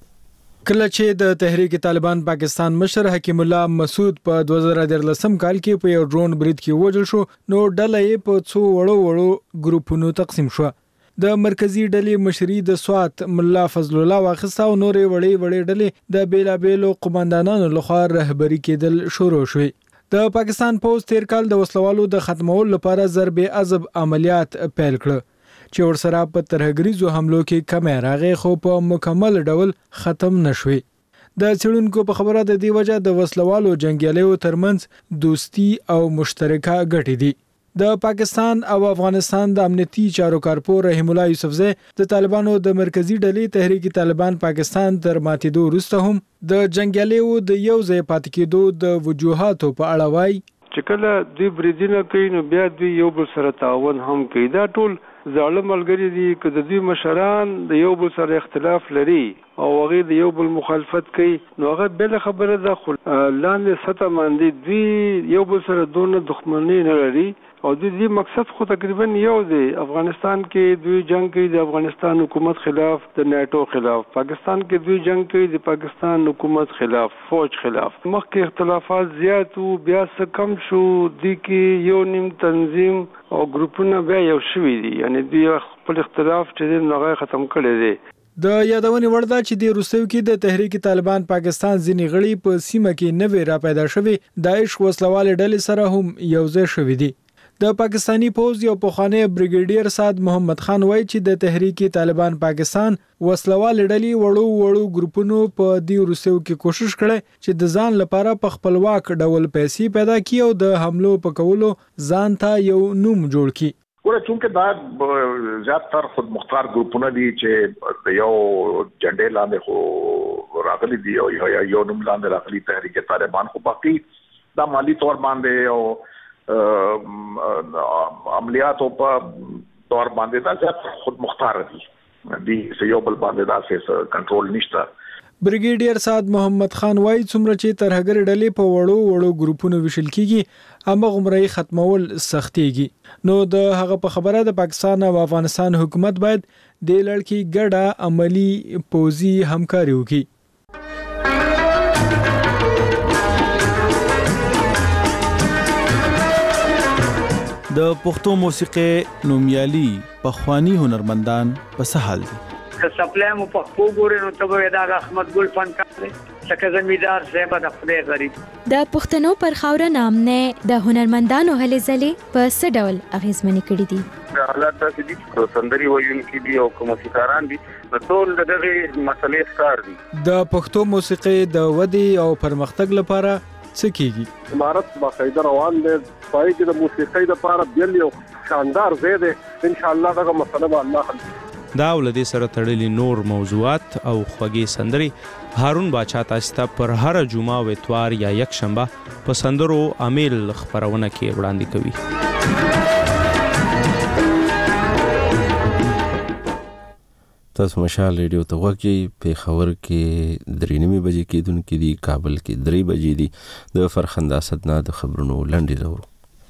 کله چې د تحریک طالبان پاکستان مشر حکیم الله مسعود په دوه زره دیارلسم کال کې په یو ډرون برید کې وژل شو نو ډله یې په څو وړو وړو ګروپونو تقسیم شو. د مرکزی ډلې مشري د سوات ملا فضل الله واخصه او نورې وړې وړې ډلې د بیلابېلو قوماندانانو لخوا رهبری کېدل شروع شوې. د پاکستان پوز تیر کال د وسلوالو د ختمولو لپاره ضرب عذب عملیات پیل کړ چې ورسره په ترهګریزو حملو کې کمی راغی خو په مکمل ډول ختم نشوي. د څېړونکو په خبره د دې وجه د وسلوالو جنگیالیو ترمنځ دوستی او مشترکه ګټې دي. د پاکستان او افغانستان د امنیتي چارو کارپور رحیم الله یوسفزی د طالبانو د مرکزی ډلې تحریک طالبان پاکستان تر ماتېدو وروسته هم د جنگیالیو د یو ځای پاتې کېدو د وجوهاتو په اړه وایي چې کله دوی بریدونه کوي نو بیا دوی یو بل سره تعاون هم کوي. دا ټول زاړه ملګري دي که د دوی مشران د یو بل سره اختلاف لري او هغه د یو بل مخالفت کوي نو هغه بل خبره ده خو لاندې سطح باندې دوی یو بل سره دونه دښمني نه لري او د دې مقصد خو تقریبا یو دی. افغانستان کې دوی جنگ کوي د افغانستان حکومت خلاف، د نیټو خلاف. پاکستان کې دوی جنگ کوي د پاکستان حکومت خلاف، فوج خلاف. مخکې اختلافات زیات وو بیا څه کم شو د کې یو نیم تنظیم او ګروپونه بیا یو شوي دي یعنی دوی خپل اختلاف چې دی هغه ختم کړی دی. د یادونې وړ ده چې د روسیو کې د تحریک طالبان پاکستان ځینې غړي په سیمه کې نوې را پیدا شوي داعش وسلوالې ډلې سره هم یو ځای شوي دي. د پاکستانی پوز یو پخوانی بریګیډیر سعد محمد خان وایي چې د تحریک طالبان پاکستان وسلوالې ډلې وړو وړو ګروپونو په دې روسیو کې کوشش کړي چې د ځان لپاره په خپلواک ډول پیسې پیدا کړي او د حملو په کولو ځان ته یو نوم جوړ کړي. ګوره چونکه دا زیاتره خود مختار ګروپونه دي چې د یو جنډې لاندې خو راغلي دي او یو نوم لاندې راغلي تحریک طالبان خو باقي دا مالی تور باندې او عملیاتو په تور باندې دا زیات خود مختار دي دي یو بل باندې دا څه کنټرول نشته. بریګیډیر سعد محمد خان وایي څومره چې ترهګر ډلې په وړو وړو ګروپونو ویشل کیږي هغه غمرې ختمول سختيږي. نو د هغه په خبره د پاکستان او افغانستان حکومت باید د لړ کې ګډه عملی پوزي همکاري وکړي. د پښتو موسیقي نومیالي پخوانی هنرمندان په سهال دي. که سپلای مو پښتو ګورې نو ته به دا احمد ګل فنکار دی څنګه زمیدار صاحب د خپل غریب د پښتنو پر خاوره نامنه د هنرمندانو هلې ځلې په څه ډول اغیزمنې کړې دي. حالات داسې دي چې سندري ویونکي دي او موسیقاران دي نو ټول دغه مسلې ښکار دي. د پښتو موسیقي د ودی او پرمختګ لپاره څه کیږي؟ امارت باقاعده روان دی پای کې د موسیقۍ لپاره بل یو شاندار ځای دی ان شاء الله دغه مسله به الله حل. دا ولدي سره تړلي نور موضوعات او خوږې سندري هارون باچا تاسو ته پر هر جمعه او اتوار یا یک شنبه په سندرو امیل خبرونه کې وړاندې کوي. تاسو مشال ریډیو ته وګورئ. پیښور کې درې نیمې بجې کېدونکې دي، کابل کې درې بجې دي. د فرخنده اسد نه د خبرونو لنډې زورو.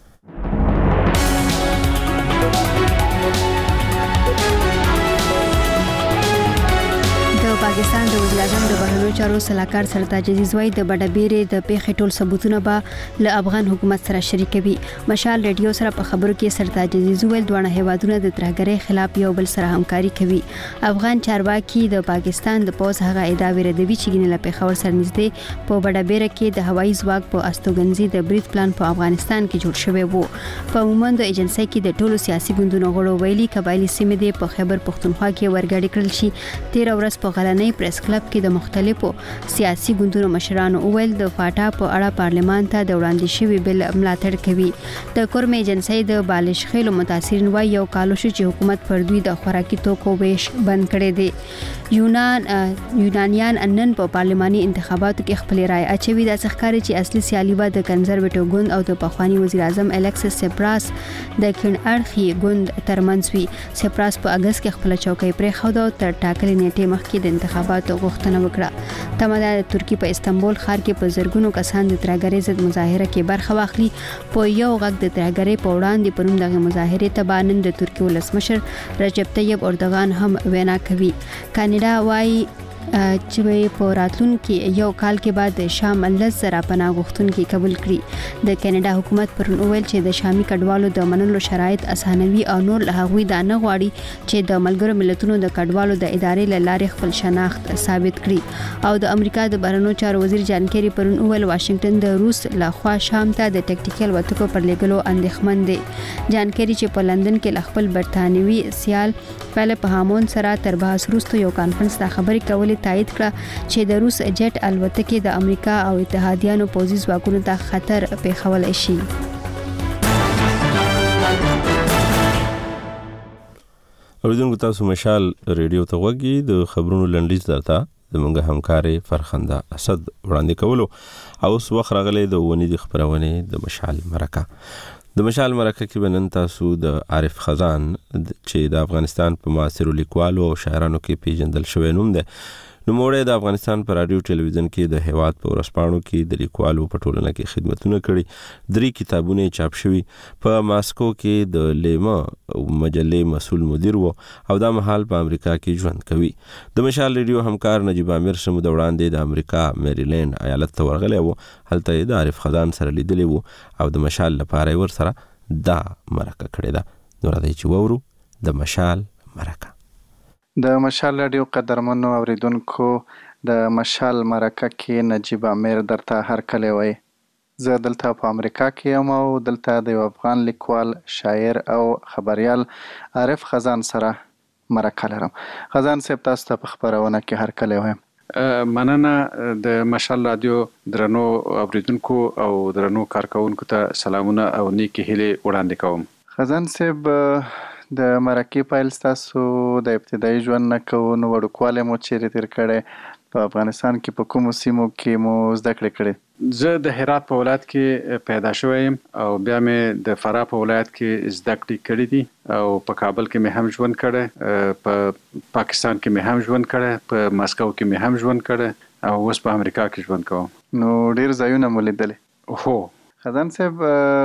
پاکستان د وزیر اعظم د بهرنیو چارو سلاکار سرتاج عزیز وای د بډابېرې د پیښې ټول ثبوتونه به له افغان حکومت سره شریکوي. مشال ریډیو سره په خبرو کې سرتاج عزیز ویل دوه هیوادونه د ترهګرۍ خلاف یو بل سره همکاري کوي. افغان چارواکي د پاکستان د پوز هغه ادعا ردوي چې ګینه له پیښور سره نږدې په بډابېره کې د هوایي ځواک په استوګنځي د بریټ پلان په افغانستان کې جوړ شوی وو. په عموما د ایجنسی کې د ټولو سیاسي ګوندونو غړو ویلي قبایلی سیمې د په خیبر پختونخوا کې ورګړي کړل شي. تیر ورځ په غلنۍ پریس کلب کې د مختلفو سیاسي ګوندونو مشرانو اویل د فاټا په اړه پارلمان ته د وړاندې شوی بل ملاتړ کوي. د کورم ایجنسی د بالش خېلو متاثرین وای یو کال شو چې حکومت پر دوی د خوراکي توکو ویش بند کړی دی. یونان یونانیان انن په پارلماني انتخاباتو کې خپل رائے اچوي. د څخکاري چې اصلي سیالي به د کنزرویټیو ګوند او د پخوانی وزیر اعظم الیکسس سپراس د کین اړخي ګوند ترمنځ وي. سپراس په اگست کې خپل چوکۍ پرې خو دا تر ټاکلې نیټه مخکې د انتخاباتو غوښتنه وکړه. تمه د ترکی په استنبول ښار کې په زرګونو کسان د ترهګرۍ ضد مظاهره کې برخه واخلي. په یو غږ د ترهګرۍ په وړاندې پروم دغه مظاهره ته بانن د ترکی ولسمشر رجب طیب اردوغان هم وینا کوي. کاناډا وايي چې په راتلونکي یو کال کې بعد د شام لس زره پناه غوښتونکي قبول کړي. د کاناډا حکومت پرون ویل چې د شامي کډوالو د منلو شرایط اسانوي او نور له هغوی دا نه غواړي چې د ملګرو ملتونو د کډوالو د ادارې له لارې خپل شناخت ثابت کړي. او د امریکا د بهرنیو چارو وزیر جان کیری پرون ویل واشنگټن د روس له خوا شام ته د ټیکټیکل وټکو پر لګلو اندېښمن دی. جان کیری چې په لندن کې له خپل برتانوي سیال فیلپ هامون سره تر بحث وروسته یو کانفرنس ته خبرې کولې تایید کړه چې د روس جټ الوتکې د امریکا او اتحادیانو پوځي ځواکونو ته خطر پیښولی شي. اوریدونکو تاسو مشال ریډیو ته وګورئ. د خبرونو لنډیز درته زموږ همکارې فرخنده اسد وړاندې کولو. او اوس وخت راغلی د ونې د خبرونې د مشال مرکه. د مشال مرکه کې به نن تاسو د عارف خزان چې د افغانستان په معاصرو لیکوالو او شاعرانو کې پیژندل شوی نوم دی، نوموړی د افغانستان په رادیو ټلویزیون کې د هیواد په ورځپاڼو کې د لیکوالو په ټولنه کې خدمتونه کړي. درې کتابونه چاپ شوي. په ماسکو کې د لیما مجلې مسؤل مدیر و او دا مهال په امریکا کې ژوند کوي. د مشال ریډیو همکار نجیب امیر سمو د وړاندې د امریکا میریلینډ ایالت ته ورغلی و. هلته یې د عارف خزان سره لیدلی و او د مشال لپاره ور سره دا مرکه کړې ده. نو راځئ چې وورو د مشال مرکه. د مشال رادیو قدرمنو اوریدونکو، د مشال مرکه کې نجیب امیر درته هر کله وای. زه دلته په امریکا کې یم او دلته د یو افغان لیکوال، شاعر او خبریال عارف خزان سره مرکه لرم. خزان صاحب تاسو ته په خبرونه کې هر کله وایم. مننه. د مشال رادیو درنو اوریدونکو او درنو کارکونکو ته سلامونه او نیکی هیلې وړاندې کوم. خزان صاحب، د مرکې پیل ستاسو د ابتدایي ژوند نه کوو، نو وړوکوالی مو چیرې تیر کړی؟ په افغانستان کې په کومو سیمو کې مو زده کړې کړې؟ زه د هرات په ولایت کې پیدا شوی یم او بیا مې د فراه په ولایت کې زده کړې کړې دي او په کابل کې مې هم ژوند کړی، په پاکستان کې مې هم ژوند کړی، په ماسکو کې مې هم ژوند کړی او اوس په امریکا کې ژوند کوم. نو ډیر ځایونه مو لیدلی؟ هو. خزان صاحب،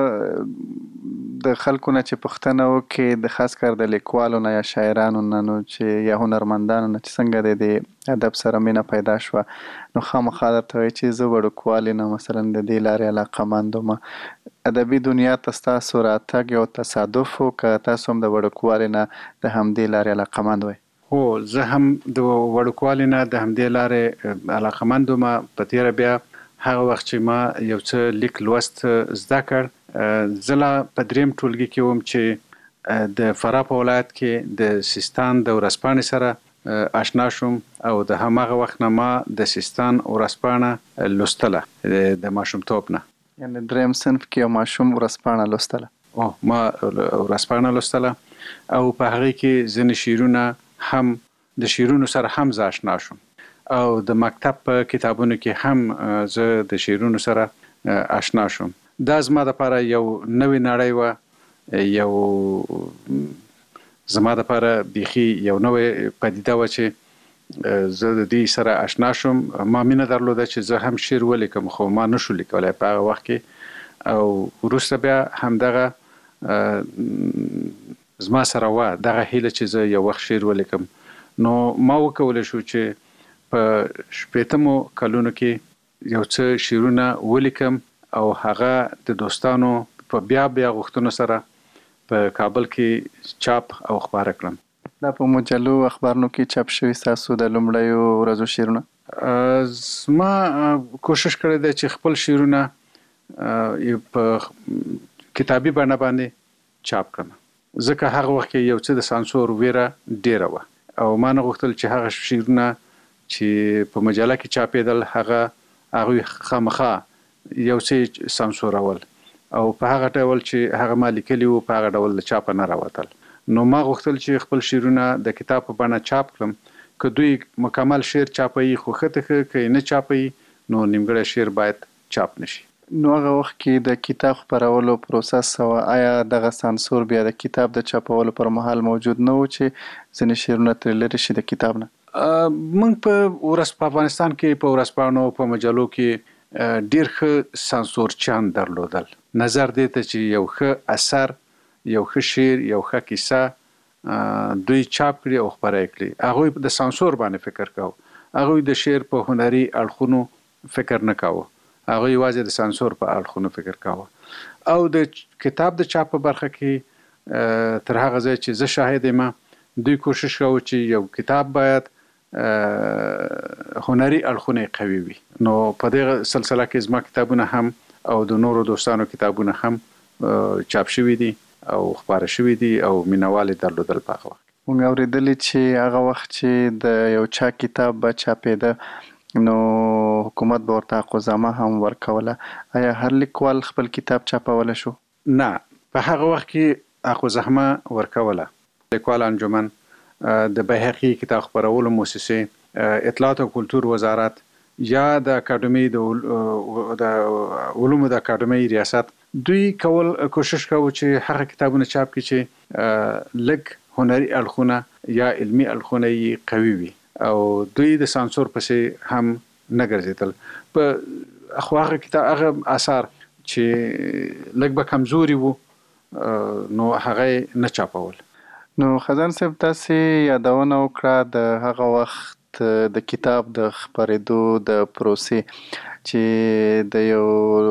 د خلکو نه چې پوښتنه وکړي، د خاص کار د لیکوالو نه یا شاعرانو نه، نو چې یا هنرمندانو نه چې څنګه د ادب سره مینه پیدا شوه، نو خامخا درته وایي چې زه وړوکوالي نه مثلا د دې لارې علاقه‌مند وم. ادبي دنیا ته ستاسو راتګ یو تصادف و که تاسو هم د وړوکوالي نه د همدې لارې علاقه‌مند وئ؟ هو، زه هم د وړوکوالي نه د همدې لارې علاقه‌مند وم. په تیره بیا هغه وخت چې ما یو څه لیک لوست زده کړ، زه لا په دریم ټولګي کې وم چې د فراه په ولایت کې د سیستان د ورځپاڼې سره آشنا شوم او د هماغه وخت نه ما د سیستان ورځپاڼه لوستله د ماشومتوب نه. یعنې دریم صنف کې یو ماشوم ورځپاڼه لوستله؟ او ما ورځپاڼه لوستله او په هغې کې ځینې شعرونه هم د شعرونو سره هم زه آشنا شوم او د مکتب په کتابونو کې هم زه د شعرونو سره آشنا شوم. دا زما دپاره یو نوې نړۍ وه، یو زما دپاره بیخي یو نوې پدیده وه چې زه د دې سره آشنا شوم. ما مینه درلوده چې زه هم شعر ولیکم، خو ما نشو لیکلی په هغه وخت کې، او وروسته بیا همدغه زما سره وه دغه هیله چې زه یو وخت شعر ولیکم. نو ما وکولی شو چې په شپېتمو کلونو کې یو څه شعرونه ولیکم او هغه د دوستانو په بیا بیا غوښتنو سره په کابل کې چاپ او خپاره کړم. دا په مجلو اخبارونو کې چاپ شوي ستاسو د لومړیو ورځو شعرونه؟ زما کوشش کړی دی چې خپل شعرونه په کتابي بڼه باندې چاپ کړم، ځکه هغه وخت کې یو څه د سانسور ویره ډیره وه او ما نه غوښتل چې هغه شعرونه چې په مجله کې چاپېدل هغه هغوی خامخا یو څه سانسورول او په هغه ډول چې هغه ما لیکلي وو په هغه ډول د چاپه نه راوتل. نو ما غوښتل چې خپل شعرونه د کتاب په بڼه چاپ کړم، که دوی مکمل شعر چاپوي خو ښه ته ښه، که یې نه چاپوي نو نیمګړی شعر باید چاپ نشي. نو هغه وخت کې د کتاب خپرولو پروسس وه، آیا دغه سانسور بیا د کتاب د چاپولو پر مهال موجود نه و چې ځینې شعرونه ترې لرې شي د کتاب نه؟ موږ په ورځ په افغانستان کې په ورځپاڼو په مجلو کې ډیر ښه سانسورچیان درلودل. نظر دی ته چې یو ښه اثر، یو ښه شعر، یو ښه کیسه دوی چاپ کړي او خپره یې کړي. هغوی د سانسور باندې فکر کوو، هغوی د شعر په هنري اړخونو فکر نه کوو، هغوی یوازې د سانسور په اړخونو فکر کوو. او د کتاب د چاپ په برخه کې تر هغه ځای چې زه شاهد یم، دوی کوشش کوو چې یو کتاب باید هنري اړخونه یې قوي وي. نو په دغه سلسله کې زما کتابونه هم او د نورو دوستانو کتابونه هم چاپ شوي دي او خپاره شوي دي او مینوال یې درلودل په هغه وخت. موږ اورېدلي چې هغه وخت چې د یو چا کتاب به چاپېده نو حکومت به ورته اقوزامه هم ورکوله. آیا هر لیکوال خپل کتاب چاپولی شو؟ نه، په هغه وخت کې اقوزامه ورکوله. لیکوال انجمن، د بیهقي کتاب خپرولو مؤسسې، اطلاعات او کلتور وزارت یا د اکاډمي د علومو د اکاډمي ریاست، دوی کول کوشش کوو چې هغه کتابونه چاپ کړي چې لږ هنري اړخونه یا علمي اړخونه یې قوي وي او دوی د سانسور پسې هم نه ګرځېدل. په خو هغه کتاب هغه اثار چې لږ به کمزوري وو نو هغه نه چاپول. نو خزان صاحب تاسې یادونه وکړه د هغه وخت د کتاب د خپرېدو د پروسې چې د یو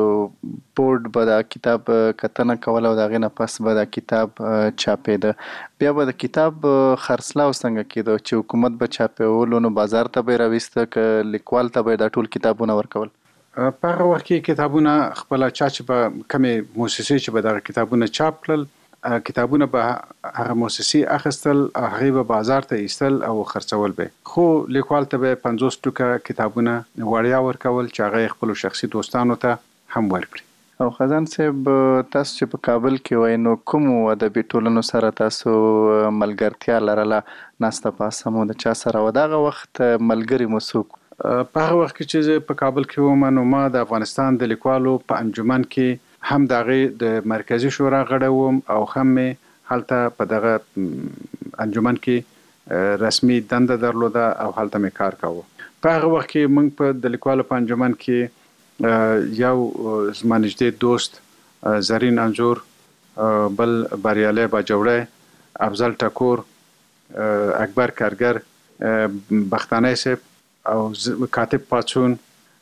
بورډ به دا کتاب کتنه کوله او د هغې نه پس به دا کتاب چاپېده. بیا به د کتاب خرڅلاو څنګه کېده چې حکومت به چاپولو نو بازار ته به یې راویسته که لیکوال ته به یې دا ټول کتابونه ورکول؟ په هغه وخت کې کتابونه خپله چا چې به کمې موسسې چې به دغه کتابونه چاپ کړل، کتابونه به هغه موسسې اخیستل، هغې به بازار ته ایستل او خرڅول به، خو لیکوال ته به پنځوس ټوکه کتابونه وړیا ورکول چې هغه یې خپلو شخصي دوستانو ته هم ورکړي. او خزان صاحب تاسو چې په کابل کې وای نو کومو ادبي ټولنو سره تاسو ملګرتیا لرله؟ ناسته پاسه مو د چا سره و؟ دغه وخت ملګري مو څوک؟ په هغه وخت کې چې زه په کابل کې وم نو ما د افغانستان د لیکوالو په انجمن کې هم د هغې د مرکزي شورا غړی وم او هم مې هلته په دغه انجمن کې رسمي دنده درلوده او هلته مې کار کاوه. په هغه وخت کې موږ په د لیکوالو په انجمن کې یو زما نږدې دوست زرین انځور، بل بریالی باجوړی، افضل ټکور، اکبر کارګر، بختانی صاحب او کاتب پاڅون،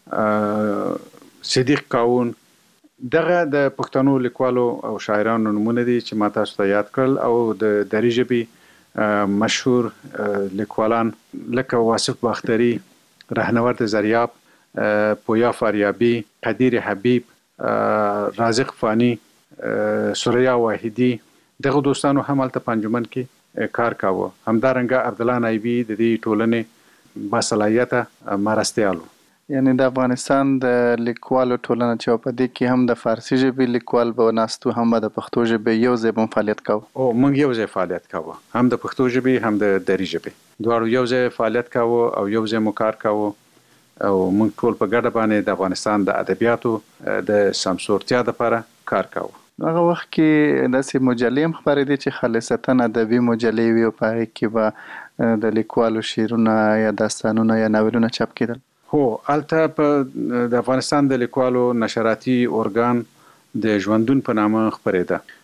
صدیق کاون، دغه د پښتنو لیکوالو او شاعرانو نومونه دي چې ما تاسو ته یاد کړل. او د دري ژبې مشهور لیکوالان لکه واصف باختري، رهنورد زریاب، پویا فاریابی، قدیر حبیب، رازق فانی، سوریا واحدی، دغه دوستانو هم هلته په انجمن کې کار کاوه. همدارنګه عبدالله نایبي د دې ټولنې باصلاحیته مرستیال و. یعنی د افغانستان د لیکوالو ټولنه چې په دې کې هم د فارسي ژبې لیکوال به ناستو هم د پښتو ژبې یو ځای به فعالیت کوو. او موږ یو ځای فعالیت کوو، هم د پښتو ژبې هم د دري ژبې دواړو یو ځای فعالیت کوو او یو ځای مو کار کوو او موږ ټول په ګډه باندې د افغانستان د ادبیاتو د سمسورتیا لپاره کار کوو. هغه وخت کې داسې مجلې هم خپرې دي چې خالصتا ادبي مجلې وي او په هغې کې به د لیکوالو شعرونه یا داستانونه یا ناولونه چاپ کېدل. هو هلته په د افغانستان د لیکوالو نشراتي ارګان د ژوندون په نامه خپرېده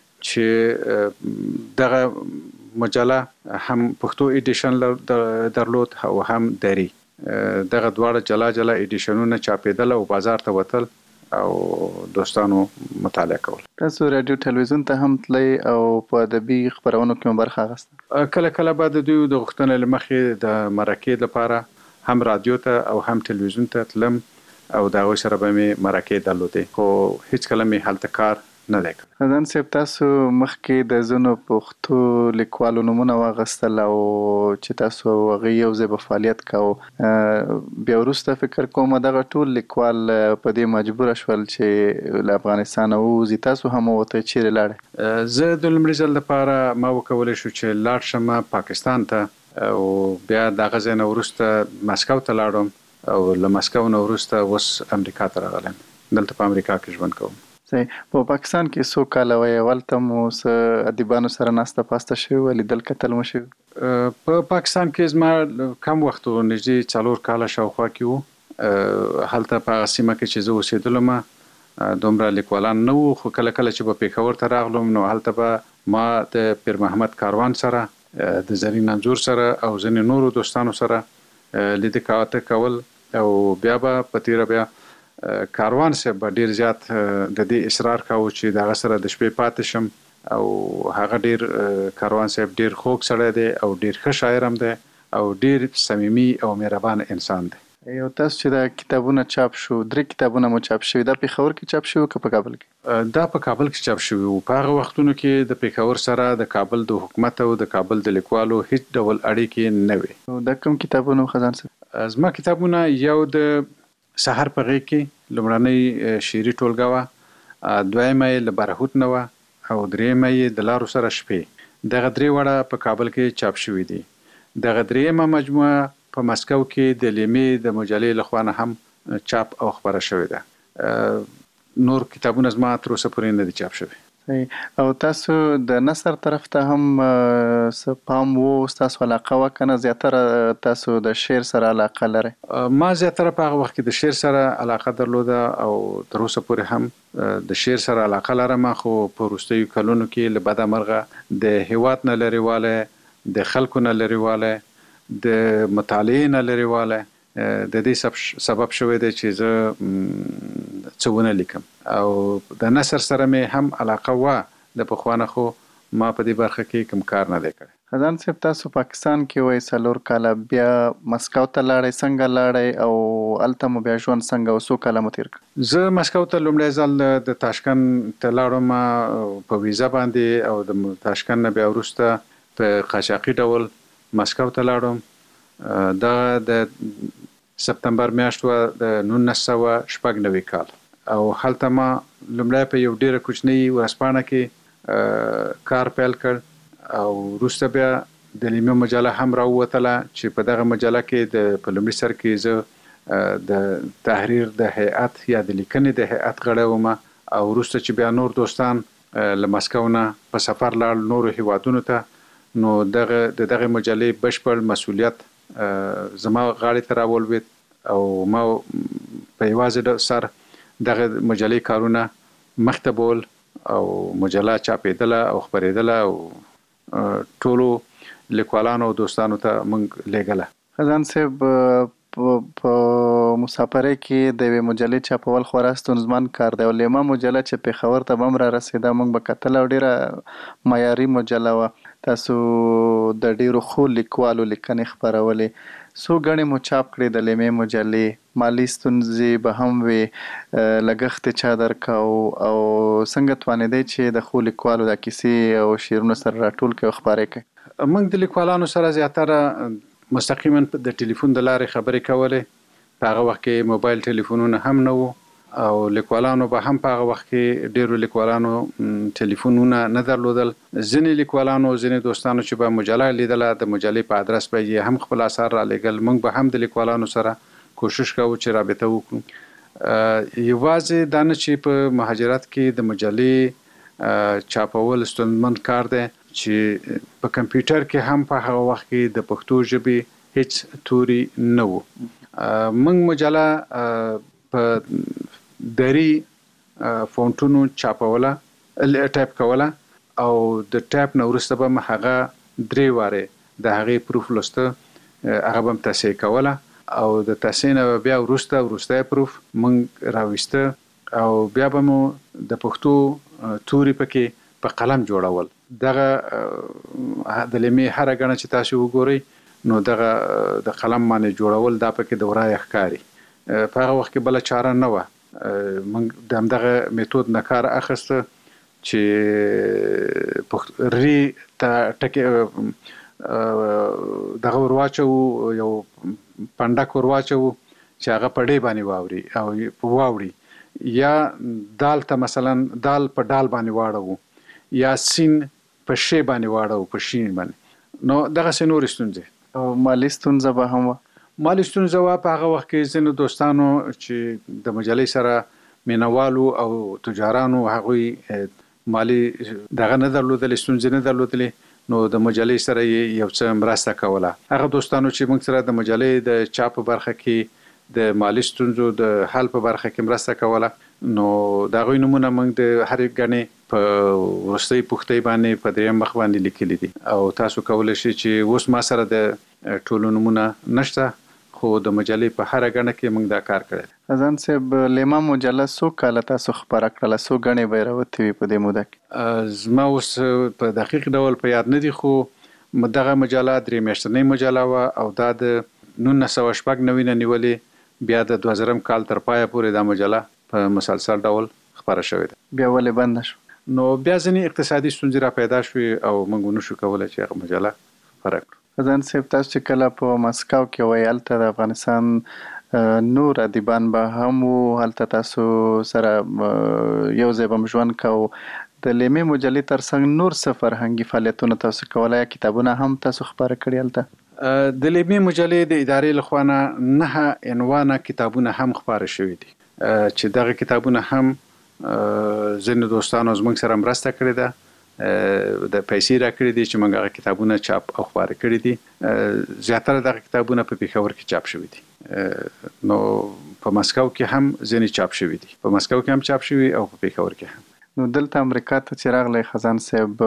چې دغه مجله هم پښتو ایډیشن درلود او هم دري. دغه دواړه جلا جلا ایډیشنونه چاپېدل او بازار ته وتل او دوستانو مطالعه کول. تاسو رادیو ټلویزیون ته هم تلئ او په ادبي خپرونو کې هم برخه اخیسته؟ کله کله به د دوی د غوښتنې له مخې د مرکې لپاره هم رادیو ته او هم تلویزیون ته تلم او د هغوی سره به مې مرکې درلودې، خو هېڅکله مې هلته کار نه دی کړی. خزان صاحب، تاسو مخکې د ځینو پښتو لیکوالو نومونه واخیستل او چې تاسو هغوی یو ځای به فعالیت کوو، بیا وروسته فکر کوم دغه ټول لیکوال په دې مجبوره شول چې له افغانستانه ووځي، تاسو هم ووتئ، چیرې لاړئ؟ زه د لومړي ځل لپاره ما وکولی شو چې لاړ شم پاکستان ته او بیا دغه ځای نه وروسته مسکو ته لاړم او له مسکو نه وروسته اوس امریکا ته راغلم. دلته په امریکا کې ژوند کوم. صحیح. په پاکستان کې څو کاله وئ؟ هلته مو څه ادیبانو سره ناسته پاسته شوې، لیدل کتل مو شوي؟ په پاکستان کې زما کم وخت و، نږدې څلور کاله شاوخوا کې و. هلته په هغه سیمه کې چې زه اوسېدلم دومره لیکوالان نه وو، خو کله کله چې به پېښور ته راغلم نو هلته به ما د پیر محمد کاروان سره، د زرین انځور سره او ځینې نورو دوستانو سره لیدې کاته کول او بیا به په تیره بیا کاروان صاحب به ډېر زیات د دې اصرار کاوه چې د هغه سره د شپې پاتې شم او هغه ډېر کاروان صاحب ډېر خوږ سړی دی او ډېر ښه شاعر هم دی او ډېر صمیمي او مهربان انسان دی. یو تاسو چې دا کتابونه چاپ شو، درې کتابونه مو چاپ شوي، دا پېښور کې چاپ شوي که په کابل کې؟ دا په کابل کې چاپ شوي وو. په هغه وختونو کې د پېښور سره د کابل د حکومت او د کابل د لیکوالو هیڅ ډول اړیکې نه وې. دا کوم کتابونه خزان صاحب؟ زما کتابونه یو د سحر په غېږ کې لومړنۍ شعري ټولګه وه، دویمه یې له برهوت نه وه او درېیمه یې د لارو سره شپې. دغه درې واړه په کابل کې چاپ شوي دي. دغه درېیمه مجموعه په مسکو کې د لیمې د مجلې له خوا نه هم چاپ او خپره شوې ده. نور کتابونه زما تر اوسه پورې نه دي چاپ شوي. صحیح. او تاسو د نثر طرف ته هم څه پام و، ستاسو علاقه وه که نه زیاتره تاسو د شعر سره علاقه لرئ؟ ما زیاتره په هغه وخت کې د شعر سره علاقه درلوده او تر اوسه پورې هم د شعر سره علاقه لرم، خو په وروستیو کلونو کې له بده مرغه د هیواد نه لرېوالی، د خلکو نه لرېوالی، د مطالعې نه لرېوالی د دې سبب شوی دی چې زه څه ونه لیکم. او د نثر سره مې هم علاقه وه د پخوا نه، خو ما په دې برخه کې کوم کار نه دی کړی. خزان صاحب، تاسو پاکستان کې وئ څلور کاله، بیا مسکو ته لاړئ، څنګه لاړئ او هلته مو بیا ژوند څنګه او څو کاله مو تېر کړل؟ زه مسکو ته لومړی ځل د تاشکند ته لاړم په ویزا باندې او د تاشکند نه بیا وروسته په قاچاقي ډول مسکو ته لاړم. دا د سپتمبر میاشت وه د نولس سوه شپږ نوي کال او هلته ما لومړی په یو ډېره کوچنۍ ورځپاڼه کې کار پیل کړ او وروسته بیا د لیمې مجله هم راووتله چې په دغه مجله کې د په لومړي سر کې زه د تحریر د هیئت یا د لیکنې د هیئت غړی وم او وروسته چې بیا نور دوستان له مسکو نه په سفر لاړل نورو هیوادونو ته، نو دغه د دغه مجلې بشپړ مسؤلیت زما غاړې ته راولوېد او ما په یوازې سر دغه مجلې کارونه مخته بول او مجله چاپېدله او خپرېدله او ټولو لیکوالانو او دوستانو ته موږ لېږله. خزان صاحب، په مسافرۍ کې د یوې مجلې چاپول خورا ستونزمن کار دی او لیما مجله چې پېښور ته به هم رارسېده موږ به کتله او ډېره معیاري مجله وه. تاسو د ډېرو ښو لیکوالو لیکنې خپرولې، څو ګڼې مو چاپ کړې د لیمې مجلې، مالي ستونزې به هم وې، لګښت یې چا درکاو او څنګه توانېدی چې د ښو لیکوالو دا کیسې او شعرونه سره راټول کړئ او خپاره کړئ؟ موږ د لیکوالانو سره زیاتره مستقیما د ټلیفون د لارې خبرې کولې په هغه وخت کې موبایل ټلیفونونه هم نه وو او لیکوالانو به هم په هغه وخت کې ډیرو لیکوالانو ټلیفونونه نه درلودل. ځینې لیکوالانو ځینې دوستانو چې به مجله لیدله د مجلې په ادرس به یې هم خپل اثار را لېږل. موږ به هم د لیکوالانو سره کوشش کوو چې رابطه وکړو. یوازې دا نه چې په مهاجرت کې د مجلې چاپول ستونزمن کار دی چې په کمپیوټر کې هم په هغه وخت کې د پښتو ژبې هیڅ توري نه وو. موږ مجله په دری فونټونو چاپوله ټایپ کوله او د ټایپ نه وروسته به هغه درې واره د هغې پروف لوسته هغه به تصحیح کوله او د تصحیح نه بیا وروسته وروستی پروف موږ راویسته او بیا به مو د پښتو توري پکې په قلم جوړول. دغه د لیمې هره ګڼه چې تاسو وګورئ نو دغه د قلم باندې جوړول دا پکې د ورای ښکاري. په هغه وخت کې بله چاره نه وه. موږ د همدغه میتود نه کار اخیسته چې ری ته ټکې دغه ور واچوو یو پنډک ور واچوو چې هغه په ډې باندې واوري او په واوړي یا دال ته مثلا دال په ډال باندې واړو یا سین په شی باندې واړو په شین باندې. نو دغسې نورې ستونزې او مالي ستونزه به هم وه. مالي ستونزه وه. په هغه وخت کې ځینو دوستانو چې د مجلې سره مینوالو او تجارانو هغوی مالي دغه نه درلودلې ستونزې نه درلودلې نو د مجلې سره یې یو څه مرسته کوله. هغه دوستانو چې موږ سره د مجلې د چاپ په برخه کې د مالي ستونزو د حل په برخه کې مرسته کوله نو د هغوی نومونه موږ د هرې ګڼې په وروستۍ پوښتۍ باندې په دریم مخ باندې لیکلي دي او تاسو کولی شئ چې اوس ما سره د ټولو نومونه نشته خو د مجلې په هره ګڼه کې موږ دا کار کړی. خزان صاحب لیما مجله څو کاله تاسو خپره کړله؟ څو ګڼې به یې راوتې وي په دې موده کې؟ زما اوس په دقیق ډول په یاد نه دي خو دغه مجله درې میاشتنۍ مجله وه او دا د نولس سوه شپږ نوي نه نیولې بیا د دوه زرم کال تر پایه پورې دا مجله په مسلسل ډول خپره شوې ده. بیا ولې بنده شو؟ نو بیا ځینې اقتصادي ستونزې را پیدا شوې او موږ ونه شو کولی چې هغه مجله خپره کړو. خزان صاحب تاسو چې کله په مسکو کې وئ هلته د افغانستان نور ادیبان به هم وو، هلته تاسو سره یو ځای به م ژوند کوو. د لیمې مجلې ترڅنګ نور څه فرهنګي فعالیتونه تاسو کولی یا کتابونه هم تاسو خپاره کړي هلته؟ د لیمې مجلې د ادارې لخوا نه نهه عنوانه کتابونه هم خپاره شوي دي چې دغه کتابونه هم ځینې دوستانو زموږ سره مرسته کړې ده د پیسې راکړې دي چې موږ هغه کتابونه چاپ او خپاره کړي دي. زیاتره دغه کتابونه په پېښور کې چاپ شوي دي. نو په مسکو کې هم ځینې چاپ شوي دي، په مسکو کې هم چاپ شوي او په پېښور کې هم. نو دلته امریکا ته چې راغلی خزان صاحب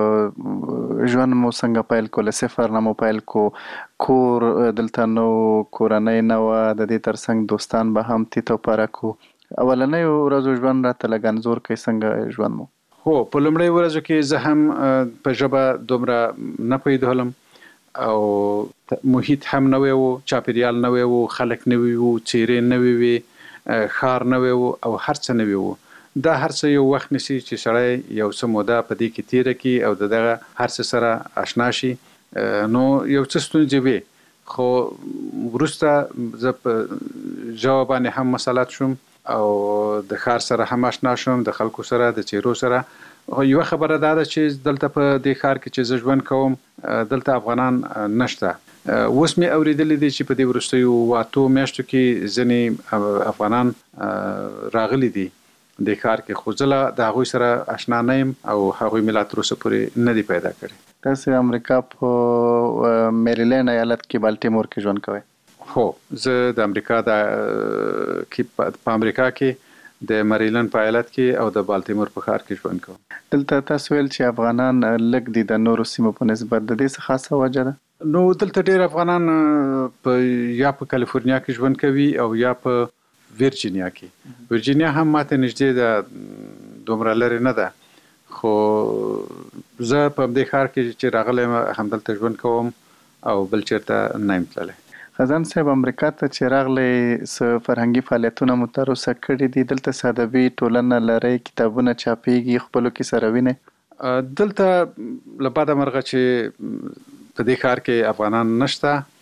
ژوند مو څنګه پیل کو؟ له صفر نه مو پیل کو؟ کور دلته نو کورنۍ نه وه، د دې ترڅنګ دوستان به هم تیت او پاره کو. اولنیو ورځو ژوند راته لږ انځور کوي څنګه ژوند مو؟ هو په لومړۍ ورځو کې زه هم په ژبه دومره نه پوهېدلم او محیط هم نوی و، چاپېریال نوی و، خلک نوي وو، څېرې نوې وې، ښار نوی و او هر څه نوي وو. دا هر څه یو وخت نیسي چې سړی یو څه موده په دې کې تېره کړي او د دغه هر څه سره اشنا شي. نو یو څه ستونزې وې خو وروسته زه په ژبه باندې هم مسلط شوم او د ښار سره هم اشنا شوم، د خلکو سره، د څېرو سره. یوه خبره دا ده چې دلته په دې ښار کې چې زه ژوند کوم دلته افغانان نشته. اوس مې اورېدلی دی چې په دې وروستیو اتو میاشتو کې ځینې افغانان راغلي دي دې ښار کې، خو زه له د هغوی سره اشنا نه یم او هغوی مې لا تر اوسه پورې نه دي پیدا کړي. تاسو امریکا په میریلینډ ایالت کې بالټیمور کې ژوند کوئ؟ هو، زه د امریکا د په امریکا کې د مریلند په ایالت کې او د بالټیمور په ښار کې ژوند کوم. دلته تاسو ویل چې افغانان لږ دي د نورو سیمو په نسبت، د دې څه خاصه وجه ده؟ نو دلته ډېر افغانان په یا په کالیفورنیا کې ژوند کوي او یا په ورجینیا کې. ورجینیا هم ماته نږدې ده، دومره لرې نه ده، خو زه په همدې ښار کې چې راغلی یم همدلته ژوند کوم او بل چېرته نه یم تللی. خزان صاحب امریکا ته چې راغلی څه فرهنګي فعالیتونه مو تر اوسه کړي دي؟ دلته څه ادبي ټولنه لرئ؟ کتابونه چاپېږي؟ خپلو کې سره وینئ؟ دلته له بده مرغه چې په دې ښار کې افغانان نشته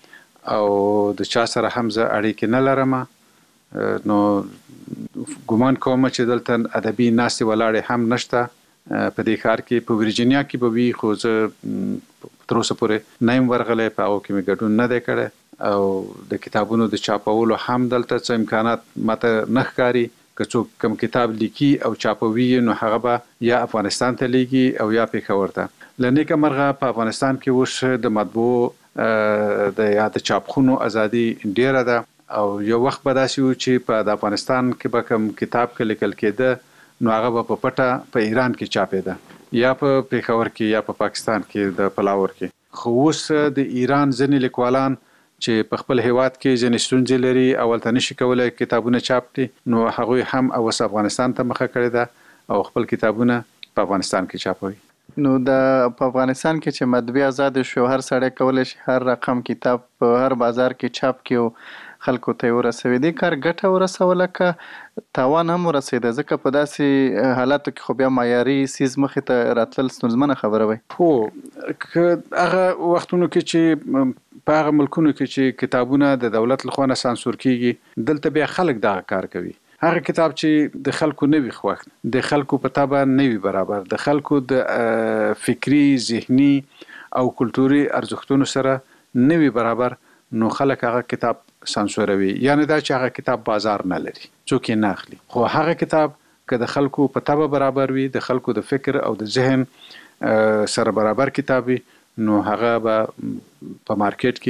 او د چا سره هم زه اړیکې نه لرم، نو ګمان کوم چې دلته ادبي ناستې ولاړې هم نشته په دې ښار کې. په ورجینیا کې به وي، خو زه تر اوسه پورې نه یم ورغلی، په هغو کې مې ګډون نه دی کړی، او د کتابونو د چاپولو هم دلته څه امکانات ماته نه ښکاري. که څوک کوم کتاب لیکي او چاپوي نو هغه به یا افغانستان ته لیږي او یا پېښور ته. له نیکه مرغه په افغانستان کې اوس د مطبوعو د یا د چاپخونو ازادي ډیره ده، او یو وخت به داسې و چې په د افغانستان کې به کوم کتاب کې لیکل کېده نو هغه به په پټه په ایران کې چاپېده، یا په پېښور کې یا په پاکستان کې د پلاور کې. خو اوس د ایران ځینې لیکوالان چې په خپل هیواد کې ځینې ستونزې لري او هلته نشي کولی کتابونه چاپ کړي، نو هغوی هم اوس افغانستان ته مخه کړې ده او خپل کتابونه په افغانستان کې چاپوي. نو د په افغانستان کې چې مطبعې آزاد شو، هر سړی کولی شي هر رقم کتاب په هر بازار کې چاپ کړي او خلکو ته یې ورسوي. دې کار ګټه ورسوله که تاوان هم ورسېده؟ ځکه په داسې حالاتو کې خو بیا معیاري څیز مخې ته راتلل ستونزمنه خبره وي. هو که هغه وختونو کې چې په هغه ملکونو کې چې کتابونه د دولت لخوا نه سانسور کیږي، دلته بیا خلک دغه کار کوي. هغه کتاب چې د خلکو نه وي خوښ، د خلکو په طبع نه وي برابر، د خلکو د فکري، ذهني او کلتوري ارزښتونو سره نه وي برابر، نو خلک هغه کتاب سانسوروي. یعنې دا چې هغه کتاب بازار نه لري، څوک یې نه اخلي. خو هغه کتاب که د خلکو په طبع برابر وي، د خلکو د فکر او د ذهن سره برابر کتاب وي، نو هغه به په مارکیټ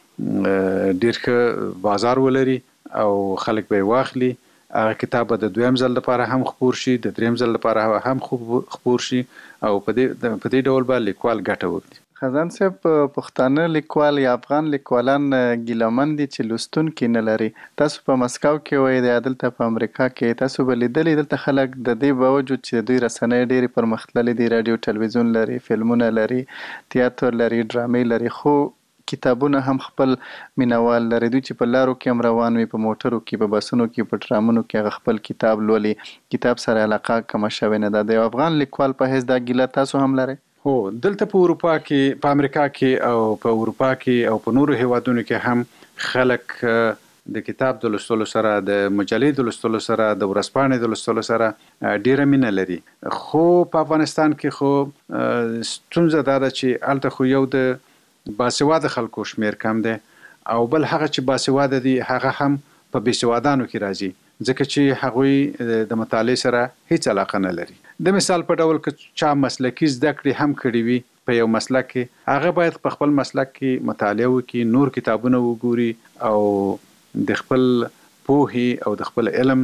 کې ډېر ښه بازار ولري او خلک به یې واخلي. هغه کتاب به د دویم ځل لپاره هم خپور شي، د دریم ځل لپاره هم خپور شي، او په دې په دې ډول به لیکوال ګټه وکړي. خزان صاحب، پښتانه لیکوال یا افغان لیکوالان ګیلمن دي چې لوستونکي نه لري. تاسو په مسکو کې وئ، د دلته په امریکا کې تاسو به لیدلی دلته خلک د دې باوجود چې دوی رسنۍ ډېرې پرمختللي دي، رادیو ټلویزیون لري، فلمونه لري، تیاتر لري، ډرامې لري، خو کتابونه هم خپل مینوال لري. دوی چې په لارو کې هم روان وي، په موټرو کې، په بسونو کې، په ټرامونو کې هغه خپل کتاب لولي، کتاب سره علاقه کمه شوې نه ده. د یو افغان لیکوال په حیث دا ګیله تاسو هم لرئ؟ هو، دلته په اروپا کې، په امریکا کې او په اروپا کې او په نورو هیوادونو کې هم خلک د کتاب د لوستلو سره، د مجلې د لوستلو سره، د ورځپاڼې د لوستلو سره ډیره مینه لري. خو په افغانستان کې خو ستونزه دا ده چې هلته خو یو د باسواده خلکو شمیر کم دی، او بل هغه چې باسواده دي هغه هم په بېسوادانو کې راځي، ځکه چې هغوی د مطالعې سره هیڅ علاقه نه لري. د مثال په ډول که چا مسلکي زده کړې هم کړي وي په یو مسلک کې، هغه باید په خپل مسلک کې مطالعه وکړي، نور کتابونه وګوري او د خپل پوهې او د خپل علم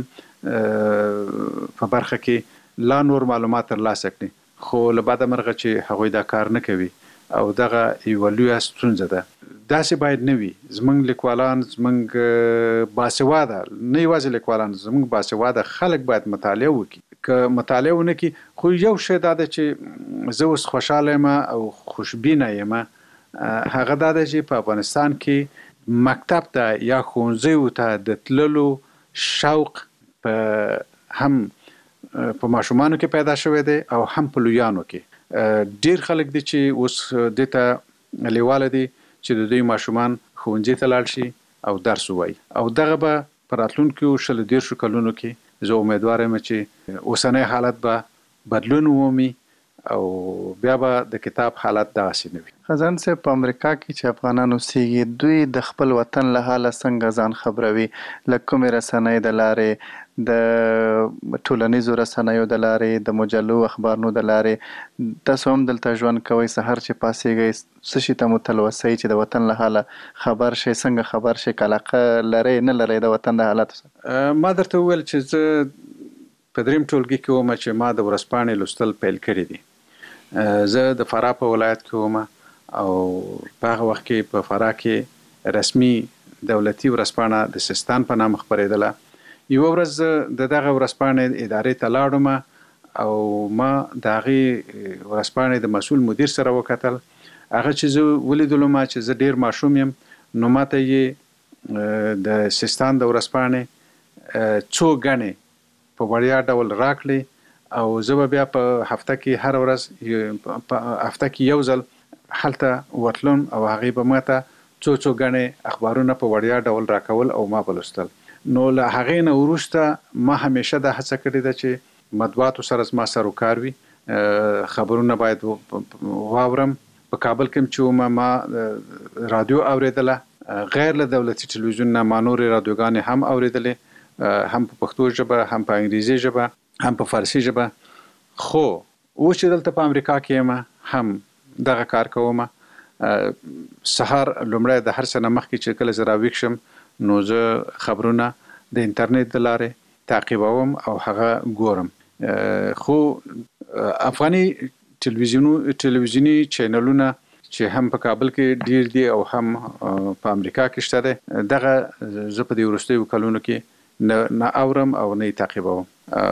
په برخه کې لا نور معلومات ترلاسه کړي. خو له بده مرغه چې هغوی دا کار نه کوي، او دغه یوه لویه ستونزه ده. داسې باید نه وي. زموږ لیکوالان، زموږ باسواده، نه یوازې لیکوالان، زموږ باسواده خلک باید مطالعه وکړي. که مطالعه ونه کړي، خو یو شی دا ده چې زه اوس خوشحاله یم او خوشبینه یم، هغه دا ده چې په افغانستان کې مکتب ته یا ښوونځیو ته د تللو شوق په هم په ماشومانو کې پیدا شوی دی او هم په لویانو کې. ډیر خلک دي چې اوس دې ته لیواله دي چې د دوی ماشومان ښوونځي ته لاړ شي او درس ووایي، او دغه به په راتلونکو شلو دېرشو کلونو کې زه امیدوار یم چې اوسنی حالت به بدلون ومومي او بیا به د کتاب حالت دغسې نه وي. خزان صاحب، په امریکا کې چې افغانان اوسېږي، دوی د خپل وطن له حاله څنګه ځان خبروي؟ له کومې رسنۍ د لارې، د ټولنیزو رسنیو د لارې، د مجلو اخبارونو د لارې؟ تاسو هم دلته ژوند کوئ، سهار چې پاڅېږئ څه شي ته مو تلوسئ چې د وطن له حاله خبر شئ؟ څنګه خبر شئ؟ که علاقه لرئ نه لرئ د وطن د حالاتو سره؟ ما درته وویل چې زه په دریم ټولګي کې وم چې ما د ورځپاڼې لوستل پیل کړي دي. زه د فراه په ولایت کې وم، او په هغه وخت کې په فراه کې رسمي دولتي ورځپاڼه د سیستان په نامه خپرېدله. یوه ورځ د دغه ورځپاڼې ادارې ته لاړم او ما د هغې ورځپاڼې د مسؤل مدیر سره وکتل. هغه چې زه ولیدلم چې زه ډېر ماشوم یم، نو ماته یې د سیستان د ورځپاڼې څو ګڼې په وړیا ډول راکړې، او زه به بیا په هفته کې هر ورځ په هفته کې یو ځل هلته ورتلم او هغې به ماته څو څو غنې اخبارونه په وړیا ډول راکول او ما بلستل. نو له هغې نه وروسته ما همیشه دا هڅه کړې ده چې مطبوعاتو سره زما سر و کار وي، خبرونه باید واورم. په کابل کې چې ما رادیو اوریدله، غیر له دولتي ټلویزیون نه ما نورې رادیوګانې هم اوریدلې، هم په پښتو ژبه، هم په انګریزي ژبه، هم په فارسي ژبه. خو اوس چې دلته په امریکا کې یم هم دغه کار کوم. سهار لومړی د هر څه نه مخکې چې کله زه راویښ شم نو زه خبرونه د انټرنیټ د لارې تعقیبوم او هغه ګورم. خو افغاني ټلویزیوني چینلونه چې هم په کابل کې ډیر دي او هم په امریکا کې شته دي، دغه زه په دې وروستیو کلونو کې نه اورم او نه تعقیبوم.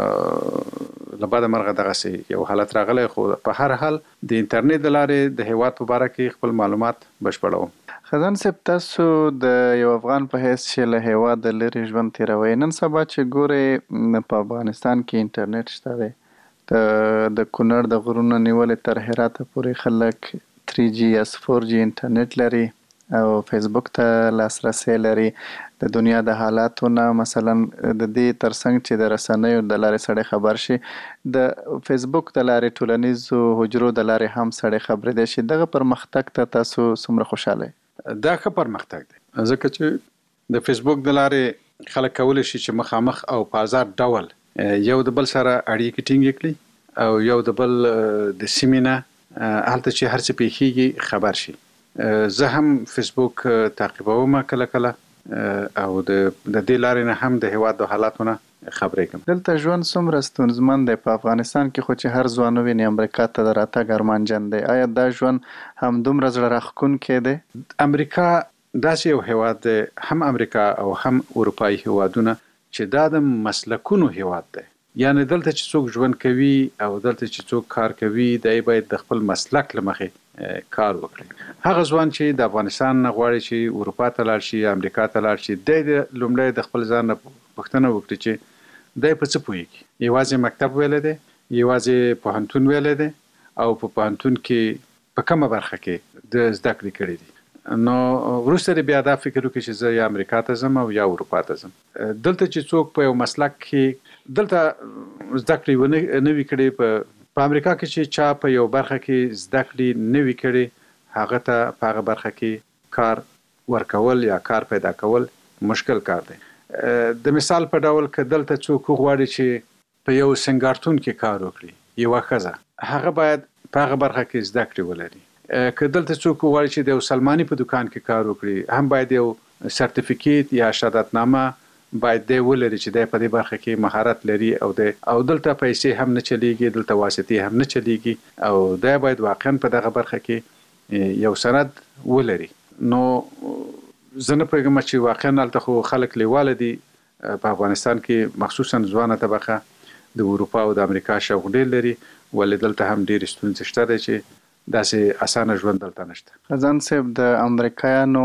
لبعد مرغه دغه یو حالت راغلی، خو په هر حال د انټرنیټ د لارې د هیواد په باره کې خپل معلومات بشپړوم. خزان صاحب، تاسو د یو افغان په حیث چې له هیواد لرې ژوند تیروئ، نن سبا چې ګورئ په افغانستان کې انټرنیټ شته دی، د کونړ د غرونو نیولې تر هراته پورې خلک تھری جی یا فور جی انټرنیټ لري او فیسبوک ته لاسرسی لري. د دنیا د حالاتو نه مثلا د دې ترڅنګ چې د رسنیو د لارې سړی خبر شي، د فیسبوک د لارې ټولنیزو حجرو د لارې هم سړی خبرېدی شي. دغه پرمختګ ته تاسو څومره خوشحاله یئ؟ دا ښه پرمختګ دی، ځکه چې د فیسبوک د لارې خلک کولی شي چې مخامخ او په آزاد ډول یو د بل سره اړیکې ټینګې کړي او یو د بل د سیمې نه هلته چې هر څه پیښیږي خبر شي. زه هم فیسبوک تعقیبوم کله کله او د دې لارې نه هم د هیواد د حالاتو نه خبرېږم. دلته ژوند څومره ستونزمن دی؟ په افغانستان کې خو چې هر ځوان وویني امریکا ته د راتګ ارمانجن دی. آیا دا ژوند هم دومره زړه راښکونکی دی؟ امریکا داسې یو هیواد دی، هم امریکا او هم اروپایي هیوادونه، چې دا د مسلکونو هیواد دی. یعنی دلته چې څوک ژوند کوي او دلته چې څوک کار کوي، دی باید د خپل مسلک له مخې کار وکړي. هغه ځوان چې د افغانستان نه غواړي چې اروپا ته لاړ شي، امریکا ته لاړ شي، دی د لومړی د خپل ځان نه پوښتنه وکړي چې دی په څه پوهېږي. یوازې مکتب ویلی دی، یوازې پوهنتون ویلی دی او په پوهنتون کې په کومه برخه کې د زده کړې کړې دي. نو وروسته د بیا دا فکر وکړي چې زه یا امریکا ته ځم او یا اروپا ته ځم. دلته چې څوک په یو مسلک کې دلته زده کړې نه وي کړې، په امریکا کې چې چا په یو برخه کې زده کړې نه وي کړې، هغه ته په هغه برخه کې کار ورکول یا کار پیدا کول مشکل کار دی. د مثال په ډول که دلته څوک وغواړي چې په یو سنګارتون کې کار وکړي، یوه ښځه، هغه باید په هغه برخه کې زده کړې ولري. که دلته څوک وغواړي چې د یو سلماني په دکان کې کار وکړي، هم باید یو سرټیفیکیټ یا شهادتنامه باید دی ولري چې دی په دې برخه کې مهارت لري او دی او دلته پیسې هم نه چلیږي، دلته واسطې هم نه چلیږي او دی باید واقعا په دغه برخه کې یو سند ولري. نو زه نه پوهېږم چې واقعا هلته خو خلک لیواله دي. په افغانستان کې مخصوصا ځوانه طبقه د اروپا او د امریکا شوق ډېر لري، ولې دلته هم ډېرې ستونزې شته دی چې داسې اسانه ژوند دلته نشته. خزان صاحب، د امریکایانو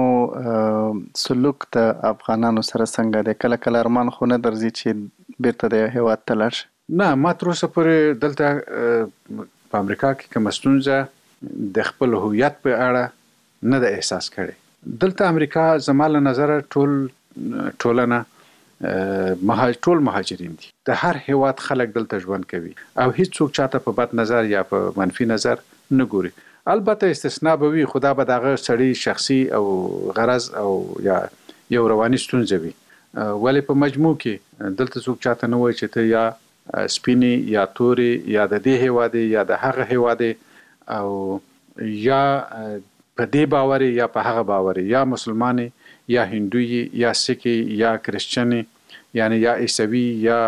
سلوک د افغانانو سره څنګه دی؟ کله کله ارمان خو نه درځي چې بیرته د هیواد ته لاړ شي؟ نه، ما تر اوسه پورې دلته په امریکا کې کومه ستونزه د خپل هویت په اړه نه ده احساس کړې. دلته امریکا زما له نظره ټول ټولنه ټول مهاجرین دي. د هر هیواد خلک دلته ژوند کوي او هیڅوک چاته په بد نظر یا په منفي نظر نه ګوري. البته استثناء به وي، خو دا به د هغه سړي شخصي او غرض او یا یو رواني ستونزه وي. ولې په مجموع کې دلته څوک چاته نه وایي چې ته یا سپینې یا تورې یا د دې هیواد یا د هغه هیواد او یا په دې باور یا په هغه باور، یا مسلمانې یا هندوی یا سیکي یا کرسچنې، یعنی یا عیسوي یا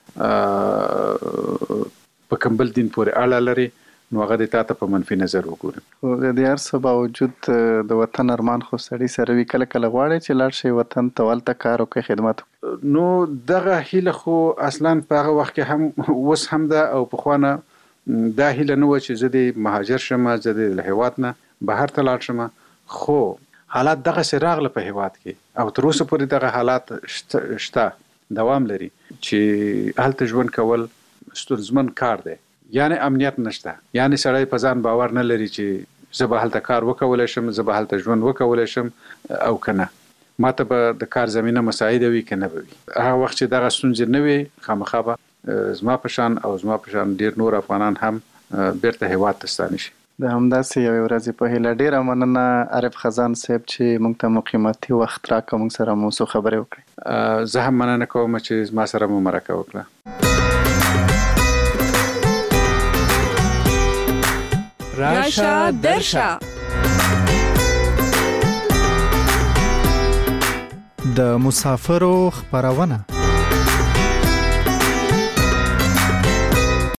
په کوم بل دین پورې اړه لري، نو هغه د تاته په منفي نظر وګوري. خو د دې هر څه باوجود د وطن ارمان خو سړي سره وي. کله کله غواړي چې لاړ شي وطن ته، هلته کار وکړي، خدمت وکړي. نو دغه هیله خو اصلا په هغه وخت کې هم اوس هم ده او پخوا نه دا هیله نه وه چې زه د مهاجر شم، زه د هیواد نه بهر ته لاړ شم. خو حالات دغسې راغله په هیواد کې او تر اوسه پورې دغه حالات شته، دوام لري، چې هلته ژوند کول ستونزمن کار دی. یعنی امنیت نشته، یعنی سړی په ځان باور نه لري چې زه به هلته کار وکولای شم، زه به هلته ژوند وکولای شم او کنه. ماته به د کار زمينه مساعده وي کنه به وي. هغه وخت چې دغه ستونزې نه وي خامخا به زما په شان او زما په شان ډیر نور افغانان هم بیرته هیواد ته ستانه شي. د همداسې یو ورځ په هیله ډیره مننه عارف خزان صاحب چې موږ ته قیمتي وخت راکړ، موږ سره مو څه خبرې وکړې. زه هم مننه کوم چې ما سره مو مرکه وکړه. راشه درشه د مسافرو خبرونه